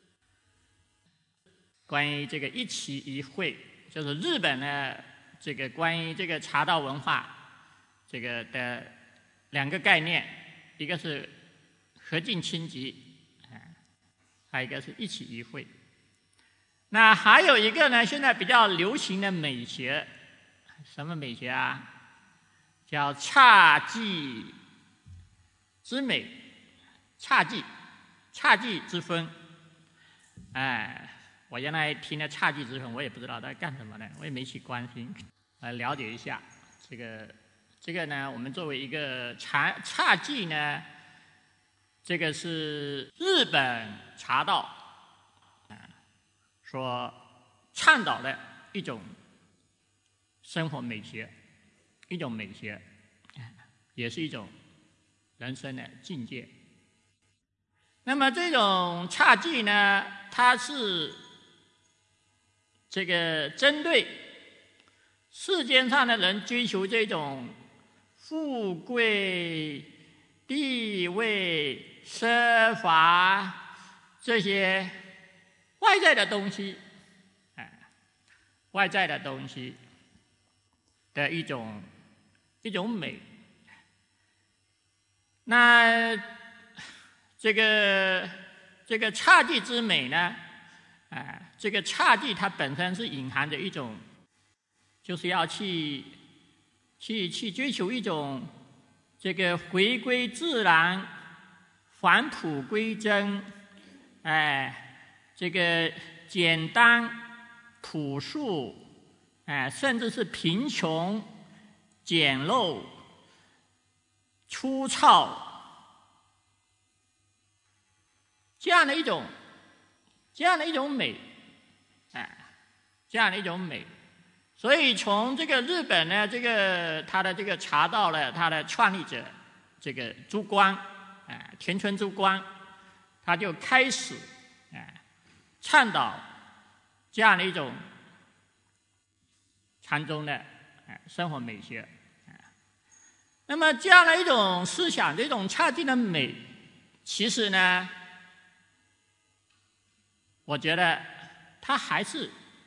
关于这个一期一会，就是日本的这个关于这个茶道文化这个的两个概念，一个是和敬清寂，还有一个是一期一会。那还有一个呢，现在比较流行的美学，什么美学啊？叫侘寂之美，侘寂。侘寂之分，哎，我原来听了侘寂之分，我也不知道在干什么呢，我也没去关心，来了解一下。这个，这个呢，我们作为一个茶侘寂呢，这个是日本茶道啊所倡导的一种生活美学，一种美学，也是一种人生的境界。那么这种侘寂呢，它是这个针对世间上的人追求这种富贵、地位、奢华这些外在的东西，哎，外在的东西的一种一种美。那这个这个侘寂之美呢？啊，这个侘寂它本身是隐含着一种，就是要去去去追求一种这个回归自然、返璞归真，哎，这个简单、朴素，哎，甚至是贫穷、简陋、粗糙，这样的一种。这样的一种美，哎，这样的一种美，所以从这个日本呢，这个他的这个茶道呢，他的创立者这个珠光，哎，田村珠光，他就开始哎倡导这样的一种禅宗的哎生活美学，哎，那么这样的一种思想，这种侘寂的美，其实呢。我觉得它还是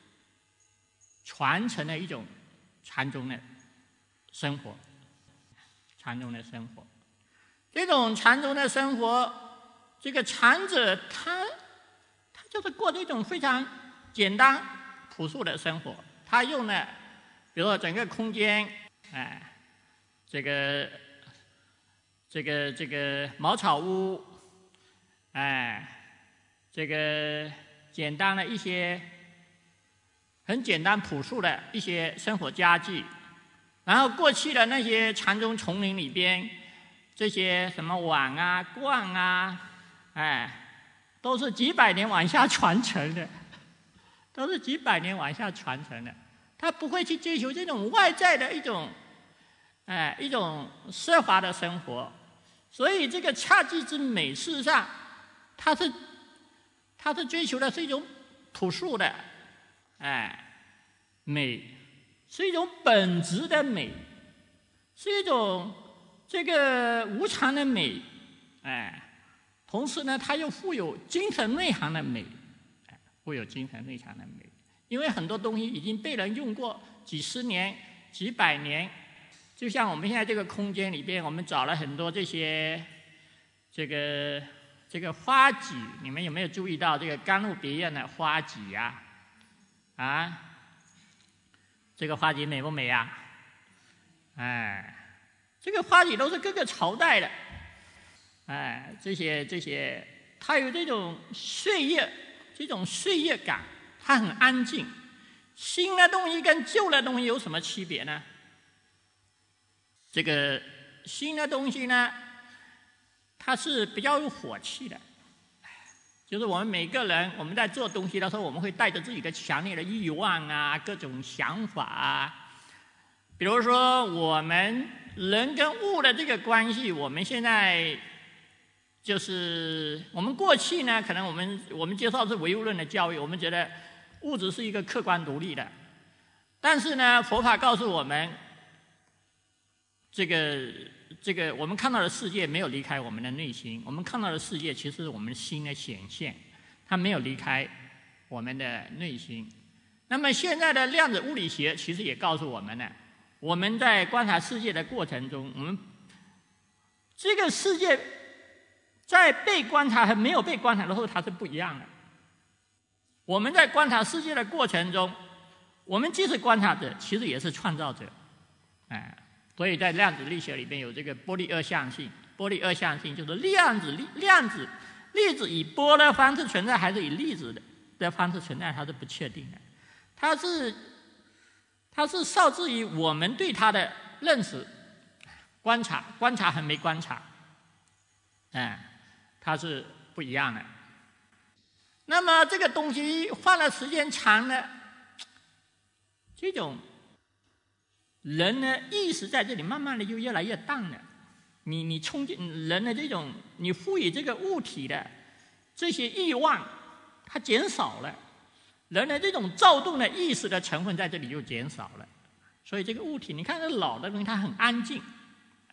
传承了一种禅宗的生活，禅宗的生活，这种禅宗的生活，这个禅者他他就是过着一种非常简单朴素的生活。他用了，比如说整个空间，哎，这个这个这个茅草屋，哎，这个。简单的一些很简单朴素的一些生活家具，然后过去的那些禅宗丛林里边，这些什么碗啊、罐啊，哎，都是几百年往下传承的，都是几百年往下传承的。他不会去追求这种外在的一种，哎，一种奢华的生活。所以这个侘寂之美，事实上，它是。他是追求的是一种朴素的，哎，美，是一种本质的美，是一种这个无常的美，哎，同时呢，它又富有精神内涵的美，哎，富有精神内涵的美。因为很多东西已经被人用过几十年、几百年，就像我们现在这个空间里边，我们找了很多这些这个。这个花几，你们有没有注意到这个甘露别院的花几呀？啊？啊，这个花几美不美呀？哎，这个花几都是各个朝代的，哎，这些这些，它有这种岁月，这种岁月感，它很安静。新的东西跟旧的东西有什么区别呢？这个新的东西呢？它是比较有火气的，就是我们每个人我们在做东西的时候，我们会带着自己的强烈的欲望啊，各种想法啊。比如说，我们人跟物的这个关系，我们现在就是我们过去呢，可能我们我们接受的是唯物论的教育，我们觉得物质是一个客观独立的。但是呢，佛法告诉我们，这个。这个我们看到的世界没有离开我们的内心，我们看到的世界其实是我们心的显现，它没有离开我们的内心。那么现在的量子物理学其实也告诉我们呢，我们在观察世界的过程中，我们这个世界在被观察和没有被观察的时候，它是不一样的。我们在观察世界的过程中，我们既是观察者，其实也是创造者，哎。所以在量子力学里边有这个波粒二象性，波粒二象性就是量子量子粒子以波的方式存在，还是以粒子的方式存在，它是不确定的。它是它是受制于我们对它的认识、观察、观察和没观察，哎，它是不一样的。那么这个东西放了时间长了，这种。人呢，意识在这里慢慢的就越来越淡了。你你冲进人的这种，你赋予这个物体的这些欲望，它减少了。人的这种躁动的意识的成分在这里就减少了。所以这个物体，你看这老的东西，它很安静，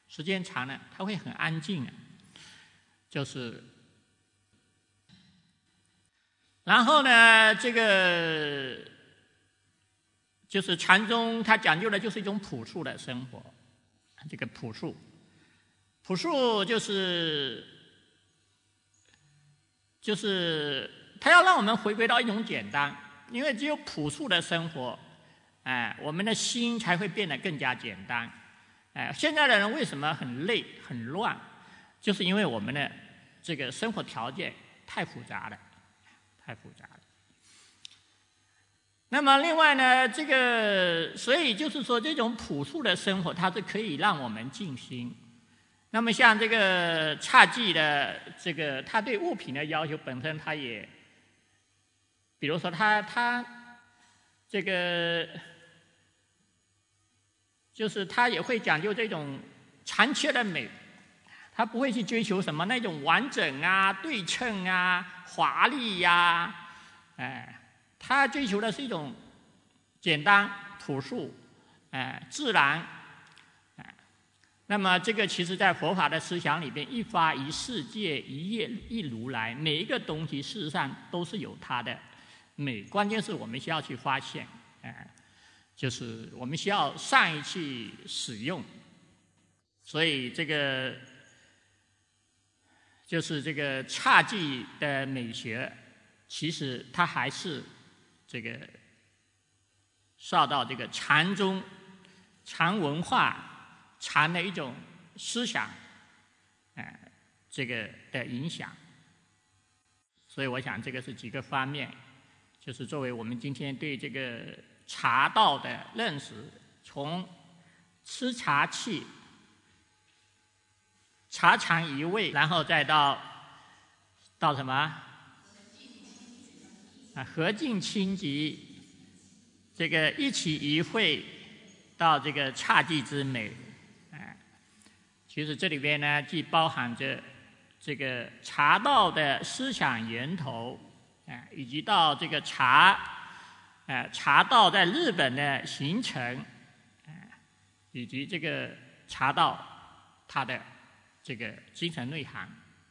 时间长了，它会很安静啊。就是，然后呢，这个就是禅宗，它讲究的就是一种朴素的生活。这个朴素，朴素就是就是它要让我们回归到一种简单，因为只有朴素的生活，哎，我们的心才会变得更加简单。哎，现在的人为什么很累很乱？就是因为我们的这个生活条件太复杂了，太复杂了。那么另外呢，这个所以就是说，这种朴素的生活，它是可以让我们静心。那么像这个侘寂的这个，他对物品的要求本身，他也，比如说他他这个就是他也会讲究这种残缺的美。他不会去追求什么那种完整啊、对称啊、华丽呀、啊，哎，他追求的是一种简单、朴素、哎、自然，哎。那么这个其实在佛法的思想里边，一法一世界，一业一如来，每一个东西事实上都是有它的美，关键是我们需要去发现，哎，就是我们需要善于去使用，所以这个。就是这个侘寂的美学，其实它还是这个受到这个禅宗、禅文化、禅的一种思想，呃，这个的影响。所以我想这个是几个方面，就是作为我们今天对这个茶道的认识，从吃茶器。茶禅一味，然后再到到什么啊？和敬清寂，这个一起一会，到这个侘寂之美，哎，其实这里边呢，既包含着这个茶道的思想源头，哎，以及到这个茶，哎，茶道在日本的形成，哎，以及这个茶道它的。这个精神内涵，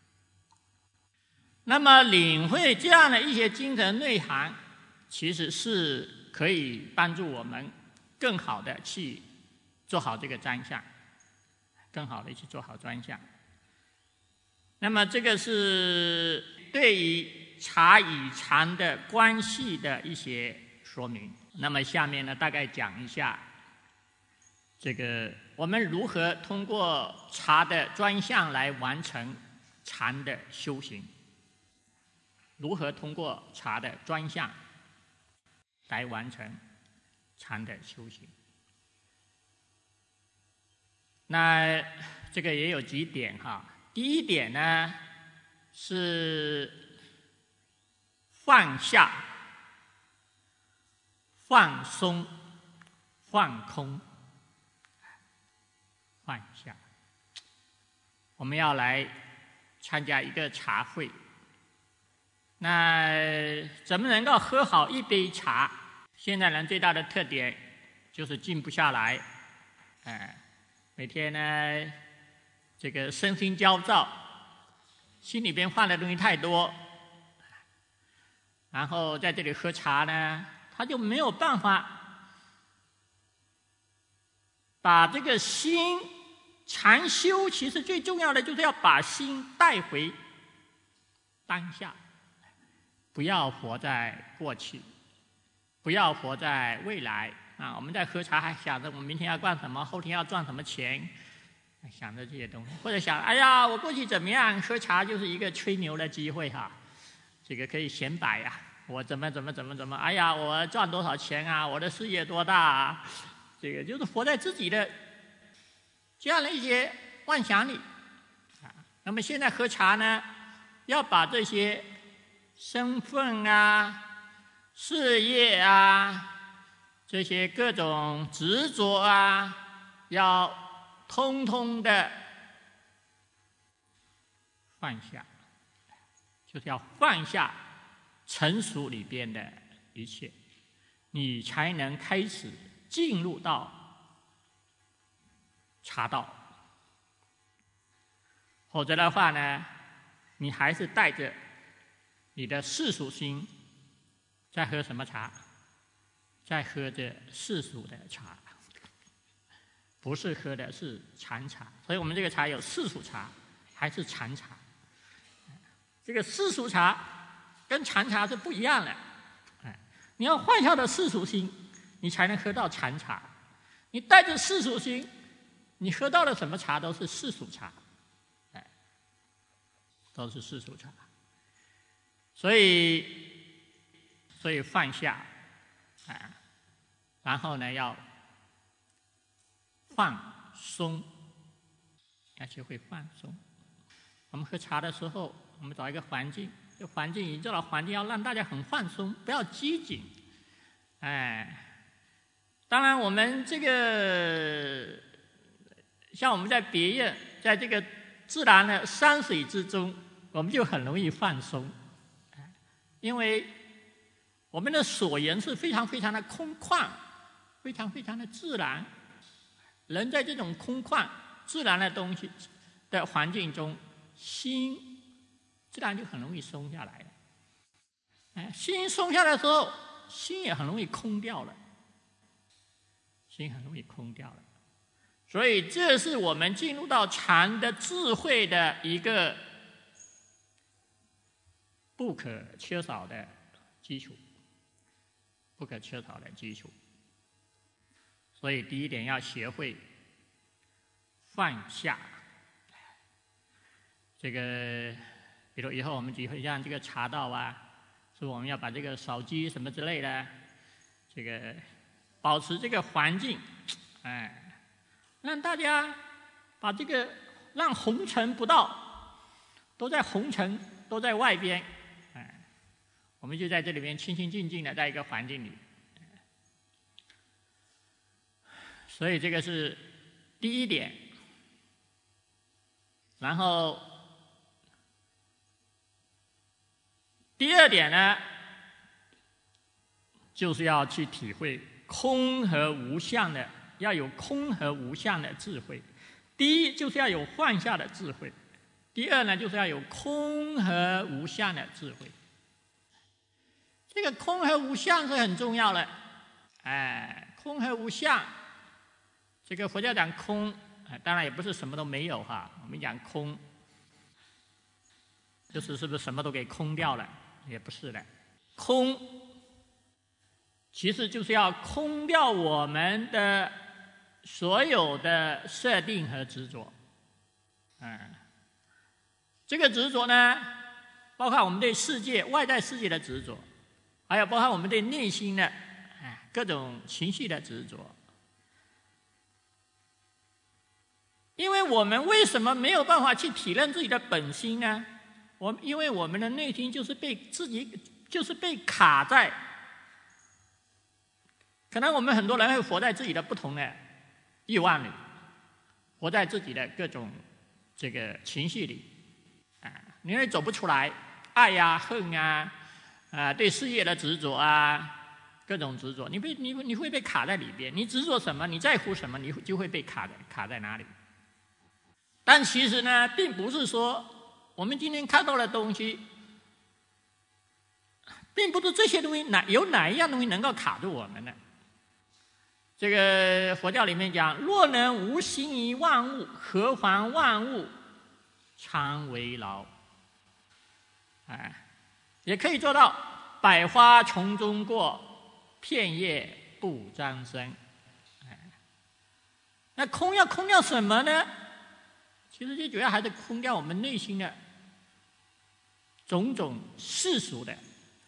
那么领会这样的一些精神内涵，其实是可以帮助我们更好的去做好这个专项，更好的去做好专项。那么这个是对于茶与禅的关系的一些说明。那么下面呢，大概讲一下这个。我们如何通过茶的专项来完成禅的修行？如何通过茶的专项来完成禅的修行？那这个也有几点哈。第一点呢是放下、放松、放空。放下，我们要来参加一个茶会。那怎么能够喝好一杯茶？现代人最大的特点就是静不下来，哎，每天呢，这个身心焦躁，心里边放的东西太多，然后在这里喝茶呢，他就没有办法把这个心禅修，其实最重要的就是要把心带回当下，不要活在过去，不要活在未来啊！我们在喝茶还想着我们明天要干什么，后天要赚什么钱，想着这些东西，或者想哎呀，我过去怎么样？喝茶就是一个吹牛的机会哈，这个可以显摆呀、啊，我怎么怎么怎么怎么，哎呀，我赚多少钱啊？我的事业多大啊？这个就是活在自己的这样的一些幻想里啊。那么现在喝茶呢，要把这些身份啊、事业啊、这些各种执着啊，要通通的放下，就是要放下尘俗里边的一切，你才能开始进入到茶道。 否则的话呢，你还是带着你的世俗心在喝什么茶？在喝着世俗的茶，不是喝的是禅茶。所以我们这个茶有世俗茶还是禅茶。这个世俗茶跟禅茶是不一样的。哎，你要换下的世俗心，你才能喝到禅茶。你带着世俗心，你喝到的什么茶都是世俗茶，哎，都是世俗茶。所以，所以放下，哎，然后呢要放松，要学会放松。我们喝茶的时候，我们找一个环境，这环境营造的环境要让大家很放松，不要拘谨，哎。当然，我们这个像我们在别院，在这个自然的山水之中，我们就很容易放松，因为我们的所缘是非常非常的空旷，非常非常的自然。人在这种空旷自然的东西的环境中，心自然就很容易松下来了。哎，心松下来的时候，心也很容易空掉了。心很容易空掉了，所以这是我们进入到禅的智慧的一个不可缺少的基础，不可缺少的基础。所以第一点要学会放下。这个，比如以后我们就会像这个茶道啊，是我们要把这个扫机什么之类的，这个。保持这个环境，哎，让大家把这个让红尘不到，都在红尘，都在外边，哎，我们就在这里边清清静静的在一个环境里，所以这个是第一点。然后第二点呢，就是要去体会空和无相的，要有空和无相的智慧。第一就是要有放下的智慧，第二呢就是要有空和无相的智慧。这个空和无相是很重要的，哎，空和无相，这个佛教讲空，当然也不是什么都没有哈，我们讲空，就是是不是什么都给空掉了？也不是的，空其实就是要空掉我们的所有的设定和执着。嗯，这个执着呢，包括我们对世界外在世界的执着，还有包括我们对内心的哎各种情绪的执着。因为我们为什么没有办法去体认自己的本心呢？我因为我们的内心就是被自己就是被卡在。可能我们很多人会活在自己的不同的欲望里，活在自己的各种这个情绪里，啊，你会走不出来，爱呀、恨啊，啊，对事业的执着啊，各种执着，你被你你会被卡在里边。你执着什么，你在乎什么，你就会被卡在卡在哪里。但其实呢，并不是说我们今天看到的东西，并不是这些东西哪有哪一样东西能够卡住我们的。这个佛教里面讲，若能无心于万物，何妨万物常为劳。哎，也可以做到百花丛中过，片叶不沾身。哎，那空要空掉什么呢？其实最主要还是空掉我们内心的种种世俗的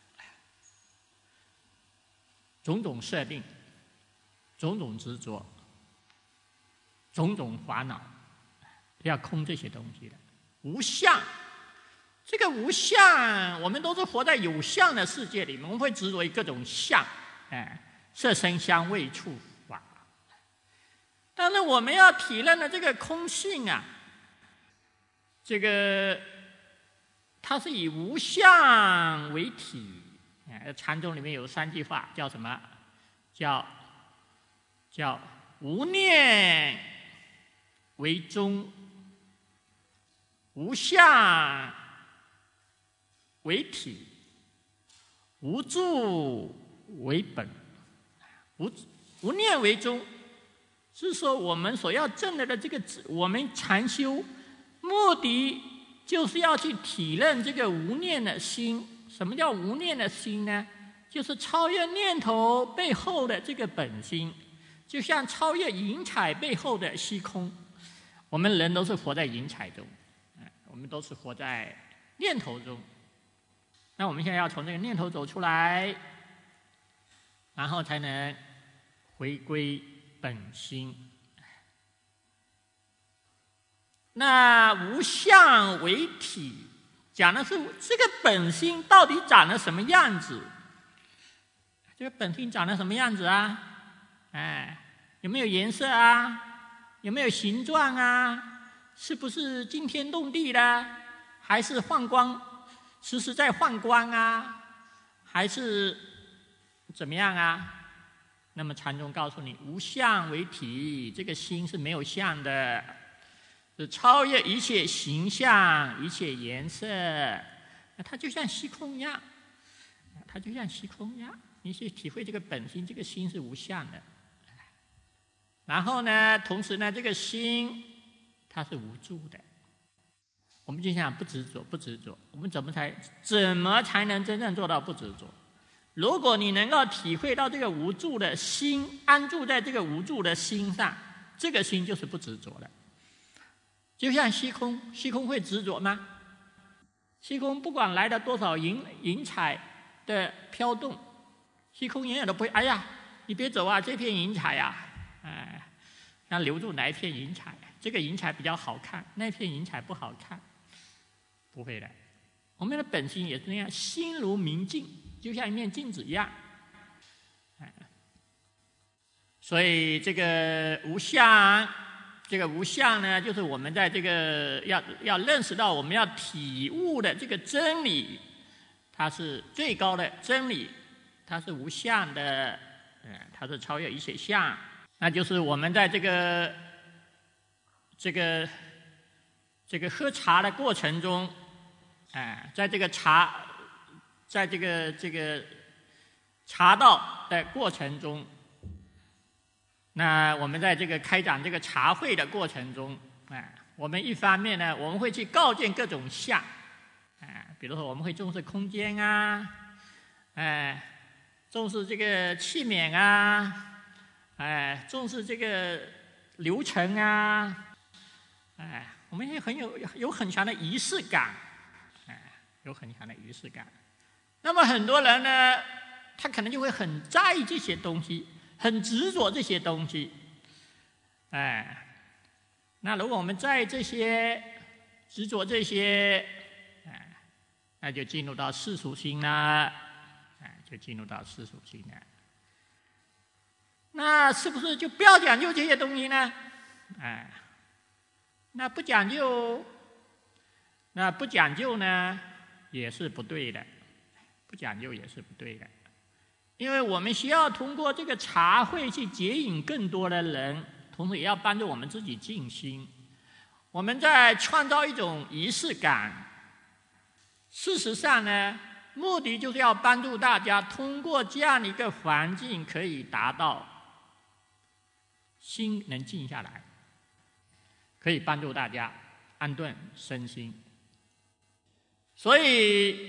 种种设定。种种执着，种种烦恼，要空这些东西的。无相，这个无相，我们都是活在有相的世界里面，我们会执着于各种相，哎，色声香味触法。但是我们要体认的这个空性啊，这个它是以无相为体。哎，禅宗里面有三句话，叫什么？叫叫无念为宗， 无相为体，无住为本，无无念为宗。是说我们所要证得的这个，我们禅修目的就是要去体认这个无念的心。什么叫无念的心呢？就是超越念头背后的这个本心，就像超越云彩背后的虚空。我们人都是活在云彩中，我们都是活在念头中。那我们现在要从这个念头走出来，然后才能回归本心。那无相为体，讲的是这个本心到底长得什么样子？这个本性长得什么样子啊？哎，有没有颜色啊？有没有形状啊？是不是惊天动地的？还是幻光，时时在幻光啊？还是怎么样啊？那么禅宗告诉你，无相为体，这个心是没有相的，是超越一切形象、一切颜色，它就像虚空一样，它就像虚空一样。你去体会这个本心，这个心是无相的。然后呢，同时呢，这个心它是无住的。我们就想不执着，不执着，我们怎么才怎么才能真正做到不执着？如果你能够体会到这个无住的心，安住在这个无住的心上，这个心就是不执着的。就像虚空，虚空会执着吗？虚空不管来了多少云云彩的飘动，虚空永远都不会。哎呀，你别走啊，这片云彩呀、啊，哎，要留住哪一片云彩？这个云彩比较好看，那片云彩不好看，不会的。我们的本性也是那样，心如明镜，就像一面镜子一样。哎，所以这个无相。这个无相呢，就是我们在这个要要认识到，我们要体悟的这个真理，它是最高的真理，它是无相的，嗯，它是超越一切相。那就是我们在这个这个这个喝茶的过程中，哎，在这个茶，在这个这个茶道的过程中。那我们在这个开展这个茶会的过程中，哎，我们一方面呢，我们会去告诫各种相，哎，比如说我们会重视空间啊，哎，重视这个器皿啊，哎，重视这个流程啊，哎，我们也很有有很强的仪式感，哎，有很强的仪式感。那么很多人呢，他可能就会很在意这些东西。很执着这些东西，哎，那如果我们在这些执着这些，哎，那就进入到世俗心了，哎，就进入到世俗心了。那是不是就不要讲究这些东西呢？哎，那不讲究，那不讲究呢，也是不对的，不讲究也是不对的。因为我们需要通过这个茶会去接引更多的人，同时也要帮助我们自己静心。我们在创造一种仪式感。事实上呢，目的就是要帮助大家通过这样的一个环境，可以达到心能静下来，可以帮助大家安顿身心。所以，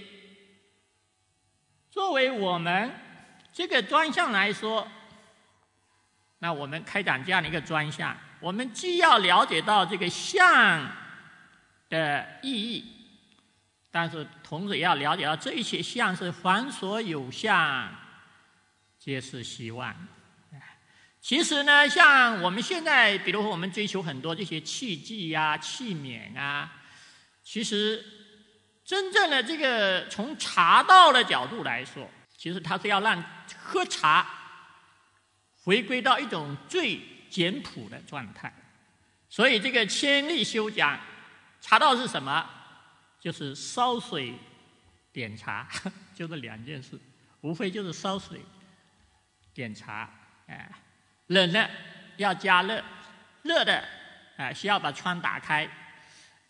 作为我们这个专项来说，那我们开展这样的一个专项，我们既要了解到这个相的意义，但是同时也要了解到这一切相是凡所有相，皆是虚妄。其实呢，像我们现在，比如说我们追求很多这些器具啊、器皿啊，其实真正的这个从茶道的角度来说，其实它是要让喝茶回归到一种最简朴的状态。所以这个千利休讲茶道是什么？就是烧水点茶，就这两件事，无非就是烧水点茶，哎，冷的要加热，热的哎需要把窗打开，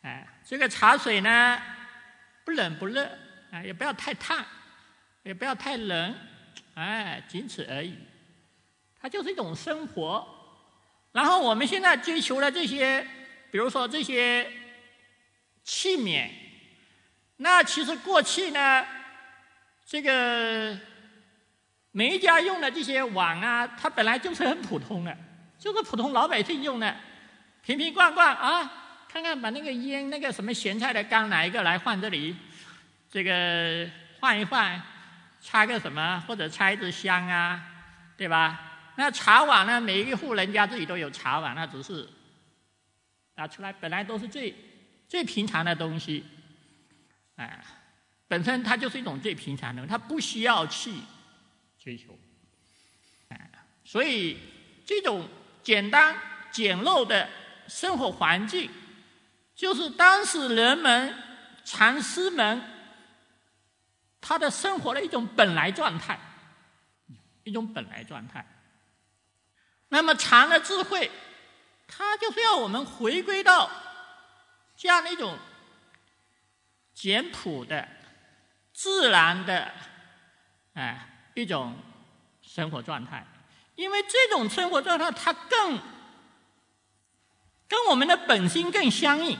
哎，这个茶水呢，不冷不热，啊，也不要太烫，也不要太冷，哎，仅此而已。它就是一种生活。然后我们现在追求的这些，比如说这些器皿，那其实过去呢，这个每一家用的这些碗啊，它本来就是很普通的，就是普通老百姓用的，瓶瓶罐罐啊。看看把那个腌那个什么咸菜的缸哪一个来换这里，这个换一换，插个什么或者插一支香啊，对吧？那茶碗呢，每一个户人家自己都有茶碗，那只是拿出来本来都是最最平常的东西，哎，本身它就是一种最平常的，它不需要去追求，哎，所以这种简单简陋的生活环境，就是当时人们禅师们他的生活的一种本来状态，一种本来状态。那么禅的智慧，它就是要我们回归到这样的一种简朴的、自然的，哎，一种生活状态。因为这种生活状态，它更跟我们的本心更相应，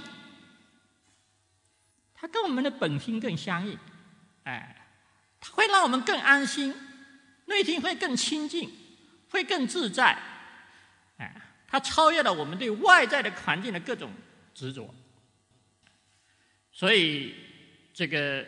它跟我们的本心更相应，哎，它会让我们更安心，内心会更清净，会更自在，哎，它超越了我们对外在的环境的各种执着。所以这个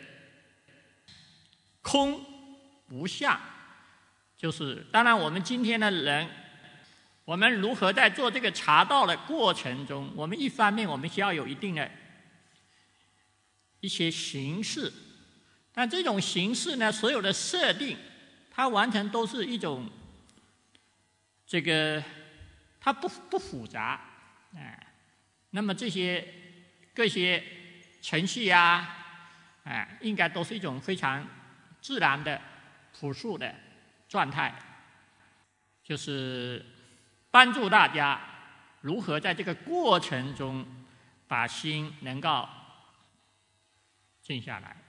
空无相，就是当然我们今天的人，我们如何在做这个茶道的过程中，我们一方面我们需要有一定的一些形式，但这种形式呢，所有的设定，它完全都是一种这个它不不复杂，哎，那么这些各些程序啊，哎，应该都是一种非常自然的、朴素的状态，就是帮助大家如何在这个过程中把心能够静下来。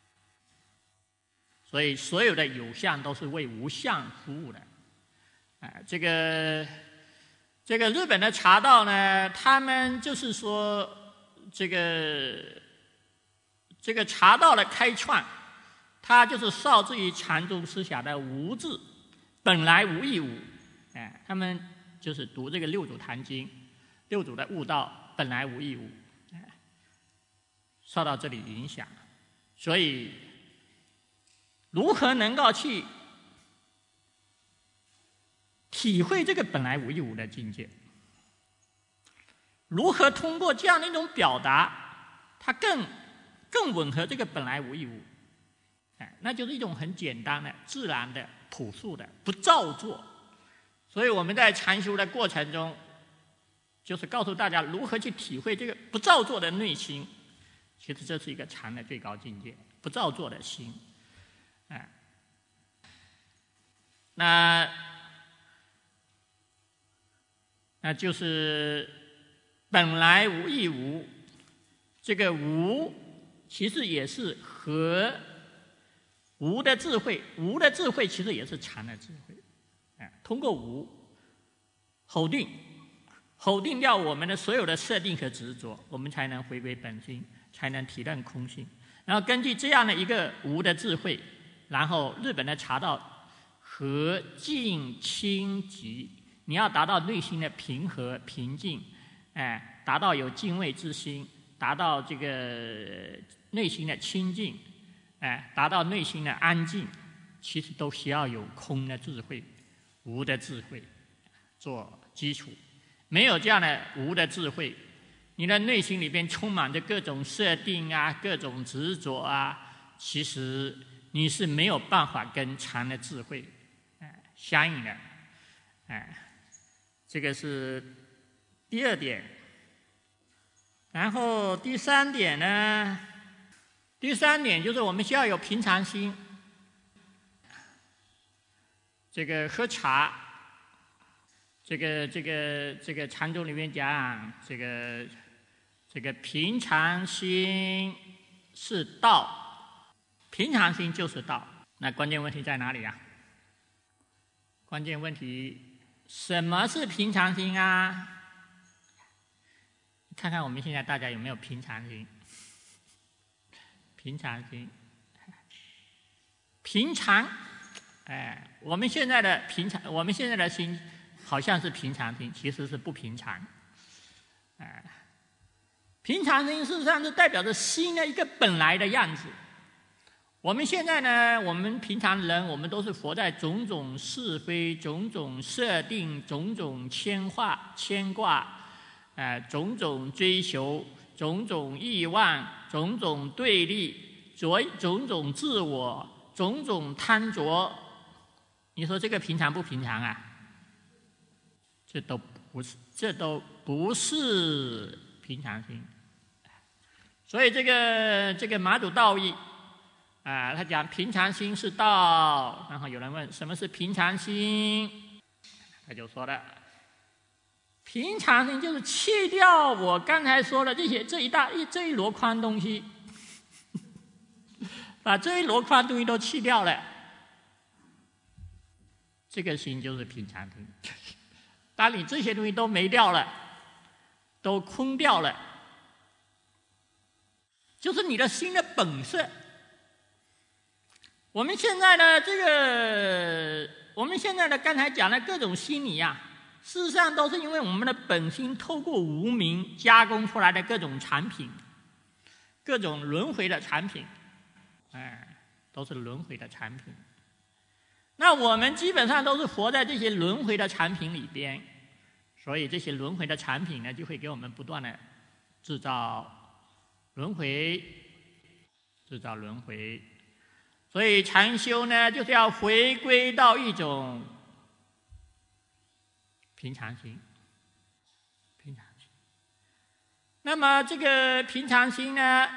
所以所有的有相都是为无相服务的。哎，这个这个日本的茶道呢，他们就是说这个这个茶道的开创，它就是受制于禅宗思想的无字，本来无一无。哎，他们就是读这个六祖坛经，六祖的悟道本来无一无，哎，受到这里影响。所以如何能够去体会这个本来无一无的境界，如何通过这样的一种表达，它更更吻合这个本来无一无，哎，那就是一种很简单的、自然的、朴素的，不造作。所以我们在禅修的过程中，就是告诉大家如何去体会这个不造作的内心。其实这是一个禅的最高境界，不造作的心。哎，那那就是本来无一无，这个无其实也是和无的智慧，无的智慧其实也是禅的智慧。哎，通过无否定，否定掉我们的所有的设定和执着，我们才能回归本心，才能体认空性。然后根据这样的一个无的智慧，然后日本的茶道和静清极，你要达到内心的平和平静，哎，达到有敬畏之心，达到这个内心的清净，哎，达到内心的安静，其实都需要有空的智慧、无的智慧做基础。没有这样的无的智慧，你的内心里边充满着各种设定啊、各种执着啊，其实你是没有办法跟禅的智慧，哎，相应的，哎，这个是第二点。然后第三点呢，第三点就是我们需要有平常心。这个喝茶，这个这个这个禅宗里面讲，这个这个平常心是道，平常心就是道。那关键问题在哪里啊？关键问题，什么是平常心啊？看看我们现在大家有没有平常心？平常心，平常，哎，我们现在的平常，我们现在的心好像是平常心，其实是不平常。哎，平常心事实上是代表着心的一个本来的样子。我们现在呢，我们平常人，我们都是活在种种是非、种种设定、种种牵挂、牵挂，呃，种种追求、种种欲望、种种对立、种种种自我、种种贪着。你说这个平常不平常啊？这都不是，这都不是平常心。所以这个这个马祖道义。啊，他讲平常心是道，然后有人问什么是平常心，他就说了，平常心就是去掉我刚才说的这些这一大一这一箩筐东西，把这一箩筐东西都去掉了，这个心就是平常心。当你这些东西都没掉了，都空掉了，就是你的心的本色。我们现在的这个，我们现在的刚才讲的各种心理啊，事实上都是因为我们的本心透过无明加工出来的各种产品，各种轮回的产品，哎，都是轮回的产品。那我们基本上都是活在这些轮回的产品里边，所以这些轮回的产品呢，就会给我们不断的制造轮回，制造轮回。所以禅修呢，就是要回归到一种平常心。平常心。那么这个平常心呢，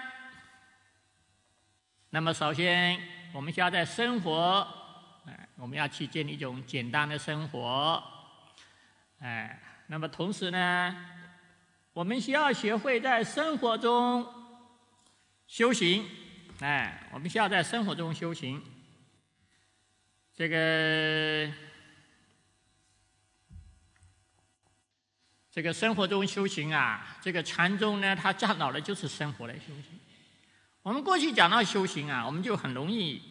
那么首先我们需要在生活，哎，我们要去建立一种简单的生活，哎，那么同时呢，我们需要学会在生活中修行。哎，我们需要在生活中修行。这个这个生活中修行啊，这个禅宗呢，它倡导的就是生活来修行。我们过去讲到修行啊，我们就很容易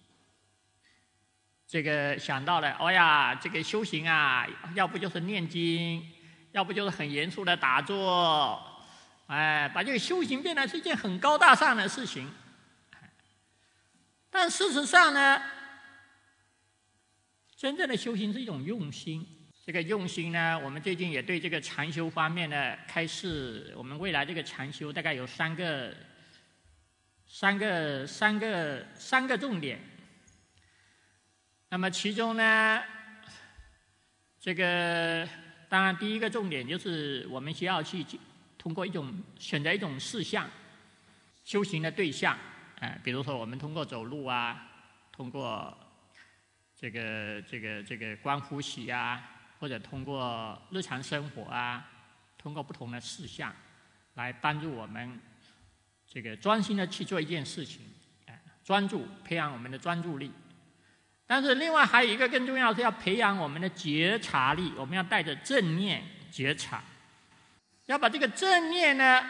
这个想到了，哦呀，这个修行啊，要不就是念经，要不就是很严肃的打坐，哎，把这个修行变成是一件很高大上的事情。但事实上呢，真正的修行是一种用心。这个用心呢，我们最近也对这个禅修方面的开示，我们未来这个禅修大概有三个、三个、三个、三个重点。那么其中呢，这个当然第一个重点就是我们需要去通过一种选择一种事项，修行的对象。哎，比如说我们通过走路啊，通过这个这个这个观呼吸啊，或者通过日常生活啊，通过不同的事项，来帮助我们这个专心的去做一件事情，哎，专注，培养我们的专注力。但是另外还有一个更重要的是要培养我们的觉察力，我们要带着正念觉察，要把这个正念呢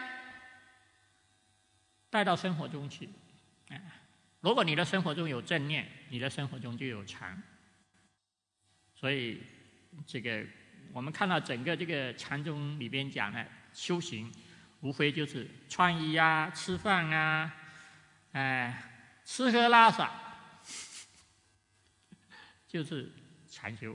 带到生活中去。如果你的生活中有正念，你的生活中就有禅。所以，这个我们看到整个这个禅宗里边讲的修行，无非就是穿衣啊、吃饭啊、哎、吃喝拉撒，就是禅修。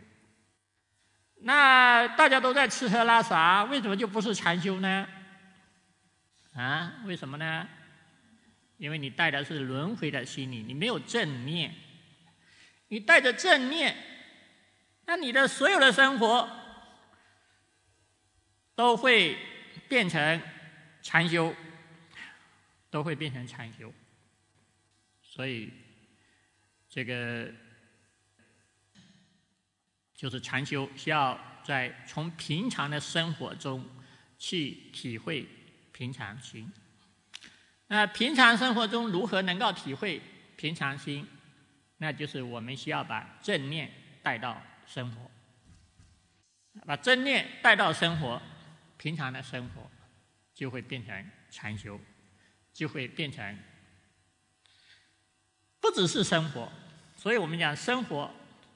那大家都在吃喝拉撒，为什么就不是禅修呢？啊，为什么呢？因为你带的是轮回的心理，你没有正念。你带着正念，那你的所有的生活都会变成禅修，都会变成禅修。所以，这个就是禅修，需要在从平常的生活中去体会平常心。那平常生活中如何能够体会平常心？那就是我们需要把正念带到生活，把正念带到生活，平常的生活就会变成禅修，就会变成不只是生活。所以我们讲生活，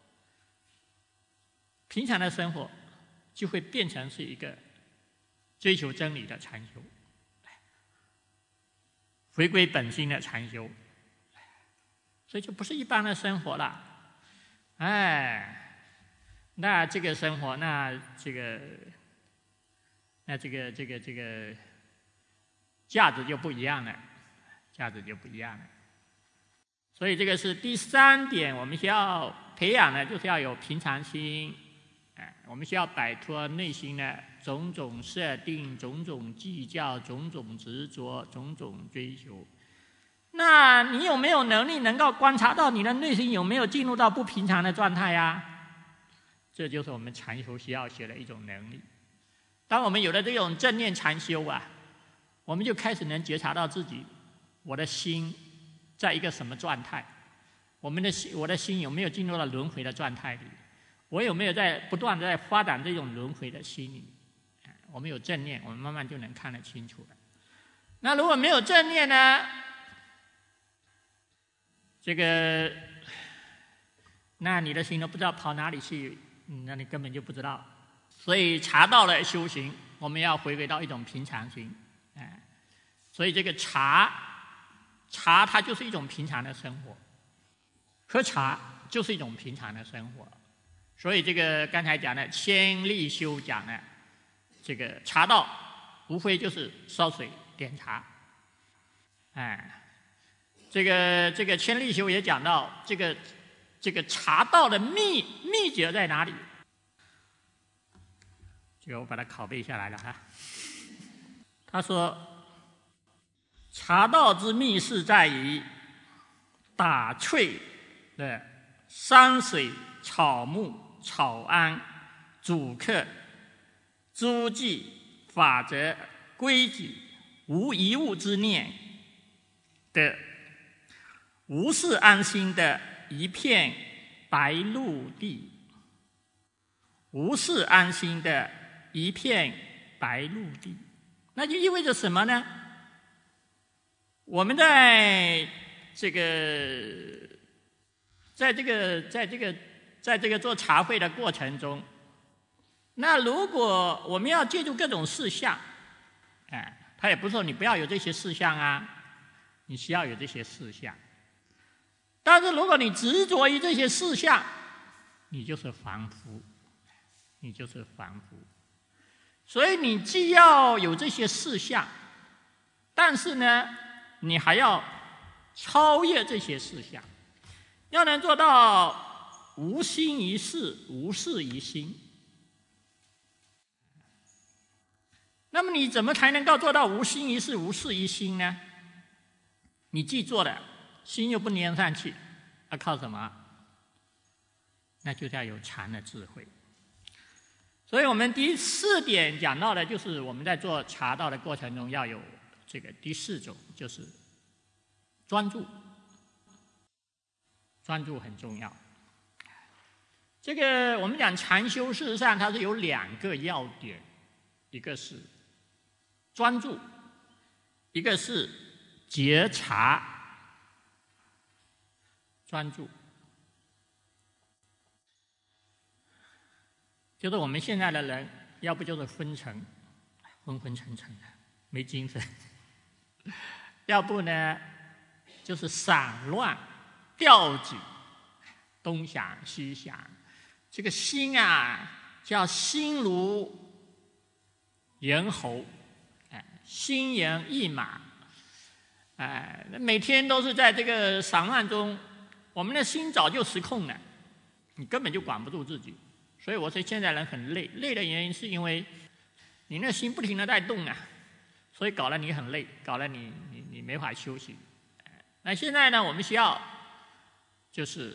平常的生活就会变成是一个追求真理的禅修，回归本心的禅修，所以就不是一般的生活了。哎，那这个生活，那这个，那这个这个这个价值就不一样了，价值就不一样了。所以这个是第三点，我们需要培养的，就是要有平常心。哎，我们需要摆脱内心的种种设定、种种计较、种种执着、种种追求。那你有没有能力能够观察到你的内心有没有进入到不平常的状态呀？这就是我们禅修需要学的一种能力。当我们有了这种正念禅修啊，我们就开始能觉察到自己，我的心在一个什么状态，我们的心，我的心有没有进入到轮回的状态里？我有没有在不断的在发展这种轮回的心理？我们有正念，我们慢慢就能看得清楚了。那如果没有正念呢？这个，那你的心都不知道跑哪里去，那你根本就不知道。所以茶道的修行，我们要回归到一种平常心。哎，所以这个茶，茶它就是一种平常的生活，喝茶就是一种平常的生活。所以这个刚才讲的千利休讲的这个茶道，无非就是烧水点茶。哎，这个这个千利休也讲到这个这个茶道的秘秘诀在哪里？这个我把它拷贝下来了哈。他说，茶道之秘是在于打淬的山水草木草庵主客诸记法则规矩无一物之念的无事安心的一片白陆地，无事安心的一片白陆地，那就意味着什么呢？我们在这个在这个在这个在这个做茶会的过程中，那如果我们要借助各种事项，哎，他也不是说你不要有这些事项啊，你需要有这些事项。但是如果你执着于这些事项，你就是凡夫，你就是凡夫。所以你既要有这些事项，但是呢，你还要超越这些事项，要能做到无心于事，无事于心。那么你怎么才能够做到无心于事，无事于心呢？你既做了，心又不粘上去，要靠什么？那就是要有禅的智慧。所以我们第四点讲到的就是我们在做茶道的过程中要有这个第四种，就是专注。专注很重要。这个我们讲禅修，事实上它是有两个要点，一个是专注，一个是觉察。专注就是我们现在的人，要不就是昏沉，昏昏沉沉的，没精神；要不呢，就是散乱、调举，东想西想。这个心啊，叫心如猿猴，哎，心猿意马，哎，每天都是在这个散乱中，我们的心早就失控了，你根本就管不住自己。所以我说现在人很累，累的原因是因为你那心不停的在动啊，所以搞得你很累，搞得你你你没法休息。那现在呢，我们需要就是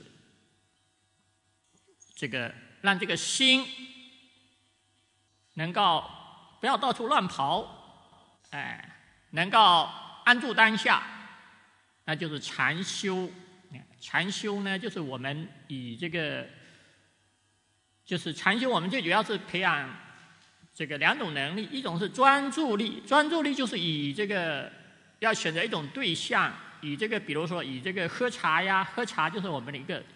这个让这个心能够不要到处乱跑，哎， 能够安住当下，那就是禅修。禅修呢，就是我们以这个，就是禅修，我们最主要是培养这个两种能力，一种是专注力，专注力就是以这个要选择一种对象，以这个比如说以这个喝茶呀，喝茶就是我们的一个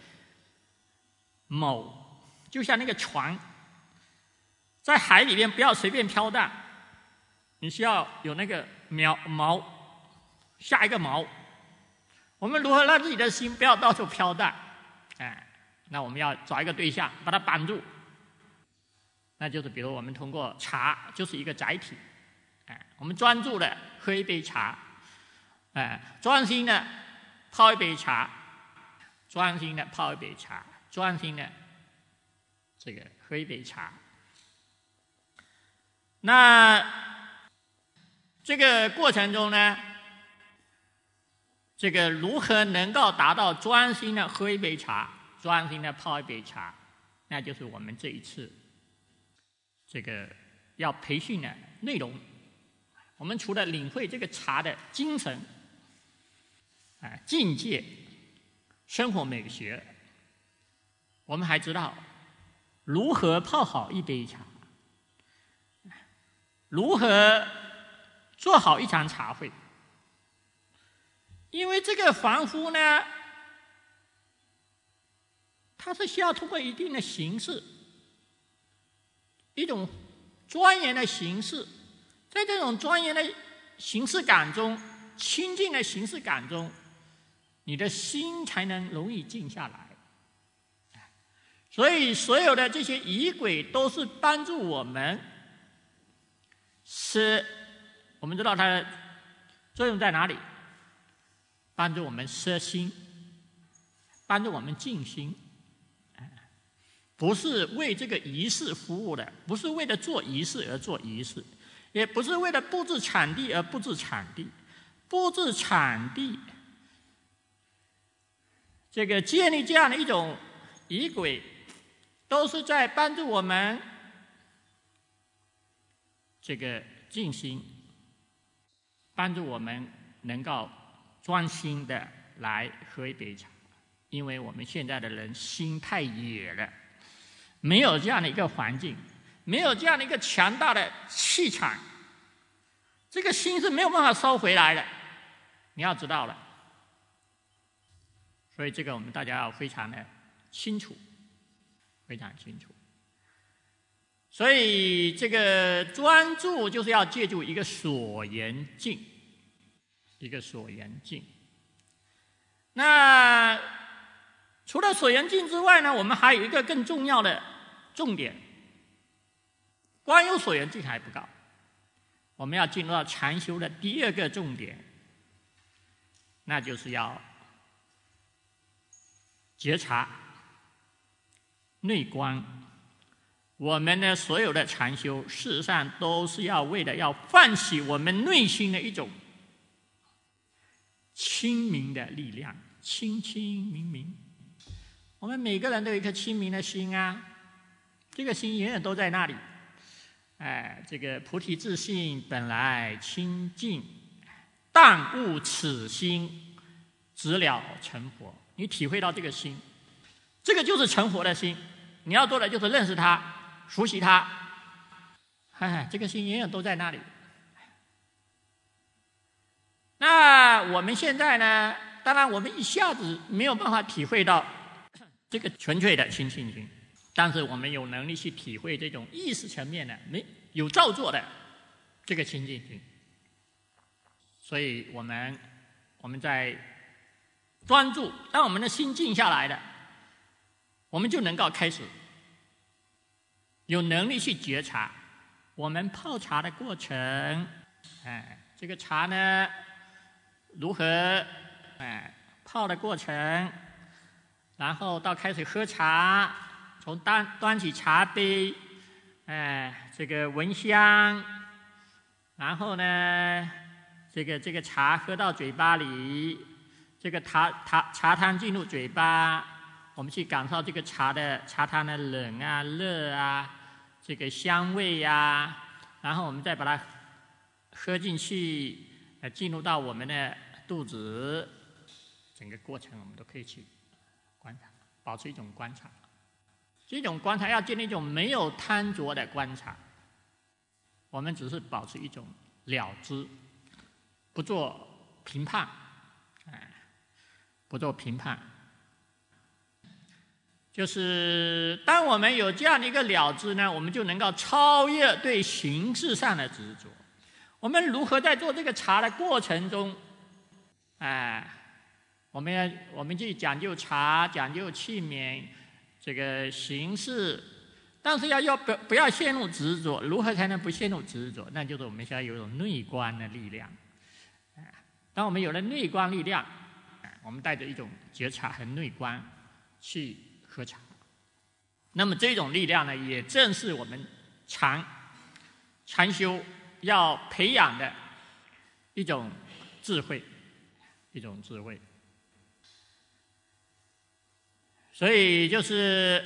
某，就像那个船，在海里面不要随便飘荡，你需要有那个锚锚，下一个锚。我们如何让自己的心不要到处飘荡？哎，那我们要找一个对象，把它绑住。那就是比如我们通过茶，就是一个载体。哎，我们专注的喝一杯茶，哎，专心的泡一杯茶，专心的泡一杯茶，专心的这个喝一杯茶。那这个过程中呢？这个如何能够达到专心的喝一杯茶，专心的泡一杯茶，那就是我们这一次这个要培训的内容。我们除了领会这个茶的精神、啊境界、生活美学，我们还知道如何泡好一杯茶，如何做好一场茶会。因为这个凡夫呢，它是需要通过一定的形式，一种庄严的形式，在这种庄严的形式感中，清净的形式感中，你的心才能容易静下来。所以，所有的这些仪轨都是帮助我们，使我们知道它的作用在哪里。帮助我们摄心，帮助我们静心，不是为这个仪式服务的，不是为了做仪式而做仪式，也不是为了布置场地而布置场地，布置场地，这个建立这样的一种仪轨，都是在帮助我们这个静心，帮助我们能够专心的来喝一杯茶。因为我们现在的人心太野了，没有这样的一个环境，没有这样的一个强大的气场，这个心是没有办法收回来的，你要知道了。所以这个我们大家要非常的清楚，非常清楚。所以这个专注就是要借助一个所缘境，一个所缘境。那除了所缘境之外呢，我们还有一个更重要的重点，光有所缘境还不够，我们要进入到禅修的第二个重点，那就是要觉察、内观。我们的所有的禅修，事实上都是要为了要唤起我们内心的一种清明的力量，清清明明。我们每个人都有一颗清明的心啊，这个心永远都在那里。哎，这个菩提自性本来清净，但悟此心，直了成佛。你体会到这个心，这个就是成佛的心。你要做的就是认识它，熟悉它。哎，这个心永远都在那里。那我们现在呢？当然，我们一下子没有办法体会到这个纯粹的清净心，但是我们有能力去体会这种意识层面的、没有造作的这个清净心。所以我们我们在专注，当我们的心静下来了，我们就能够开始有能力去觉察我们泡茶的过程。哎，这个茶呢，如何哎泡的过程，然后到开始喝茶，从端端起茶杯，哎，这个闻香，然后呢，这个这个茶喝到嘴巴里，这个茶茶茶汤进入嘴巴，我们去感受这个茶的茶汤的冷啊、热啊，这个香味呀、啊，然后我们再把它喝进去， 呃进入到我们的肚子，整个过程我们都可以去观察，保持一种观察。这种观察要建立一种没有贪着的观察，我们只是保持一种了知，不做评判，哎，不做评判。就是当我们有这样的一个了知呢，我们就能够超越对形式上的执着。我们如何在做这个茶的过程中，哎，我们要我们去讲究茶，讲究器皿，这个形式，但是要要不不要陷入执着？如何才能不陷入执着？那就是我们需要有一种内观的力量。当我们有了内观力量，我们带着一种觉察和内观去喝茶，那么这种力量呢，也正是我们禅禅修要培养的一种智慧，一种智慧。所以就是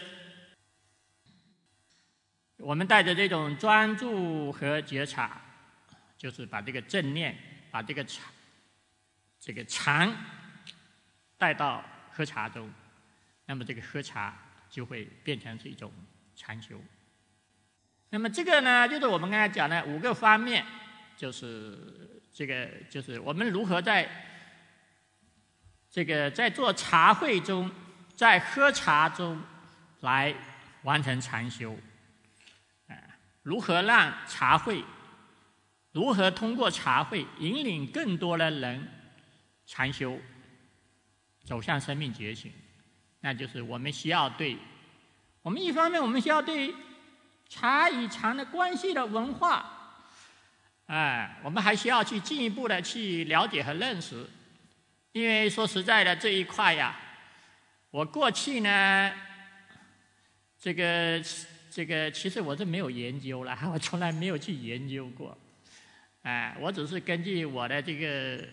我们带着这种专注和觉察，就是把这个正念，把这个禅，这个禅带到喝茶中，那么这个喝茶就会变成是一种禅修。那么这个呢，就是我们刚才讲的五个方面，就是这个，就是我们如何在这个在做茶会中，在喝茶中来完成禅修，呃，如何让茶会，如何通过茶会引领更多的人禅修，走向生命觉醒，那就是我们需要对，我们一方面我们需要对茶与禅的关系的文化，哎，我们还需要去进一步的去了解和认识。因为说实在的，这一块呀，我过去呢，这个这个其实我是没有研究了，我从来没有去研究过，哎，我只是根据我的这个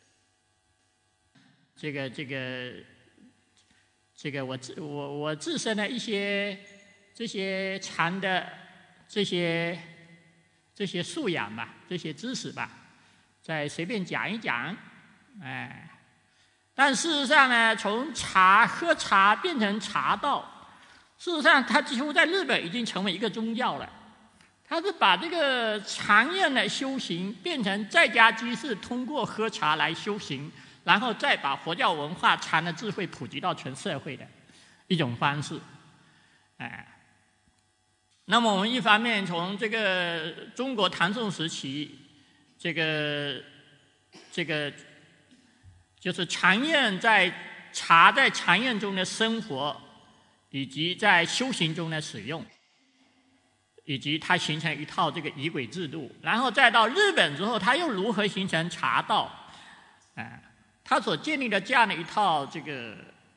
这个这个这个我自我我自身的一些这些禅的这些这些素养吧，这些知识吧，再随便讲一讲，哎。但事实上呢，从茶喝茶变成茶道，事实上它几乎在日本已经成为一个宗教了。它是把这个禅院的修行变成在家居士通过喝茶来修行，然后再把佛教文化禅的智慧普及到全社会的一种方式。哎，那么我们一方面从这个中国唐宋时期，这个这个。就是禅院在茶在禅院中的生活，以及在修行中的使用，以及它形成一套这个仪轨制度，然后再到日本之后，它又如何形成茶道？哎，它所建立的这样的一套这个，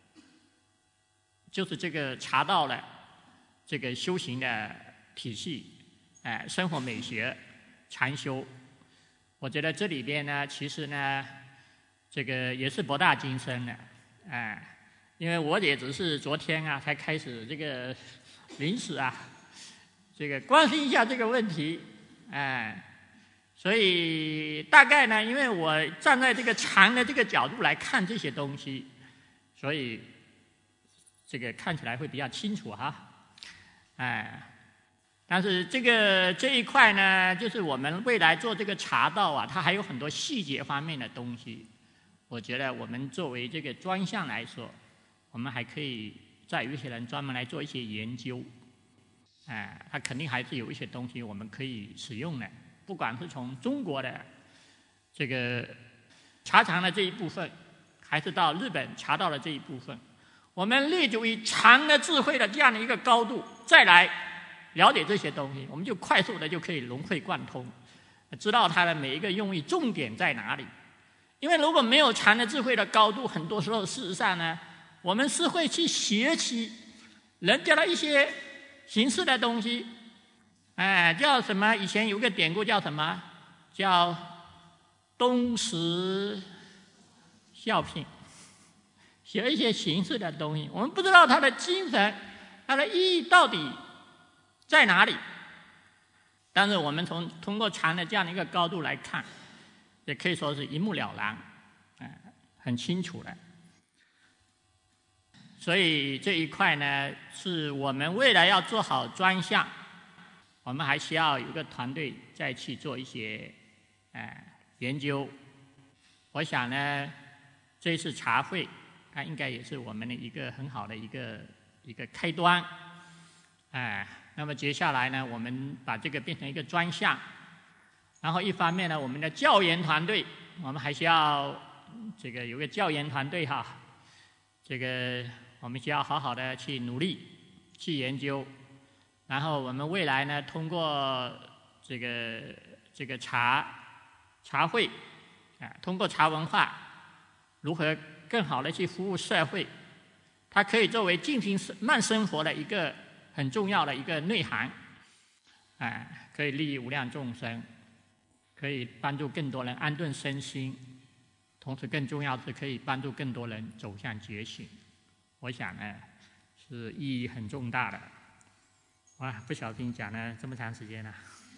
就是这个茶道的这个修行的体系，哎，生活美学、禅修，我觉得这里边呢，其实呢。这个也是博大精深的，哎，因为我也只是昨天啊才开始这个临时啊，这个关心一下这个问题，哎，所以大概呢，因为我站在这个禅的这个角度来看这些东西，所以这个看起来会比较清楚哈，哎，但是这个这一块呢，就是我们未来做这个茶道啊，它还有很多细节方面的东西。我觉得我们作为这个专项来说，我们还可以再有一些人专门来做一些研究，哎，它肯定还是有一些东西我们可以使用的，不管是从中国的这个茶禅的这一部分，还是到日本茶道的这一部分，我们立足于禅的智慧的这样的一个高度，再来了解这些东西，我们就快速的就可以融会贯通，知道它的每一个用意重点在哪里。因为如果没有禅的智慧的高度，很多时候事实上呢，我们是会去学习人家的一些形式的东西，哎，叫什么？以前有个典故叫什么？叫东施效颦，学一些形式的东西，我们不知道它的精神、它的意义到底在哪里。但是我们从通过禅的这样的一个高度来看， 也可以说是一目了然，啊，很清楚的。所以这一块呢，是我们未来要做好专项，我们还需要有一个团队再去做一些呃研究。我想呢，这一次茶会，它应该也是我们的一个很好的一个一个开端，哎、呃，那么接下来呢，我们把这个变成一个专项，然后一方面呢，我们的教研团队，我们还需要这个有个教研团队哈，这个我们需要好好的去努力去研究，然后我们未来呢，通过这个这个茶茶会啊，通过茶文化如何更好的去服务社会，它可以作为进行慢生活的一个很重要的一个内涵，啊，可以利益无量众生，可以帮助更多人安顿身心，同时更重要的是可以帮助更多人走向觉醒。我想呢，是意义很重大的。哇，不小心讲了这么长时间了。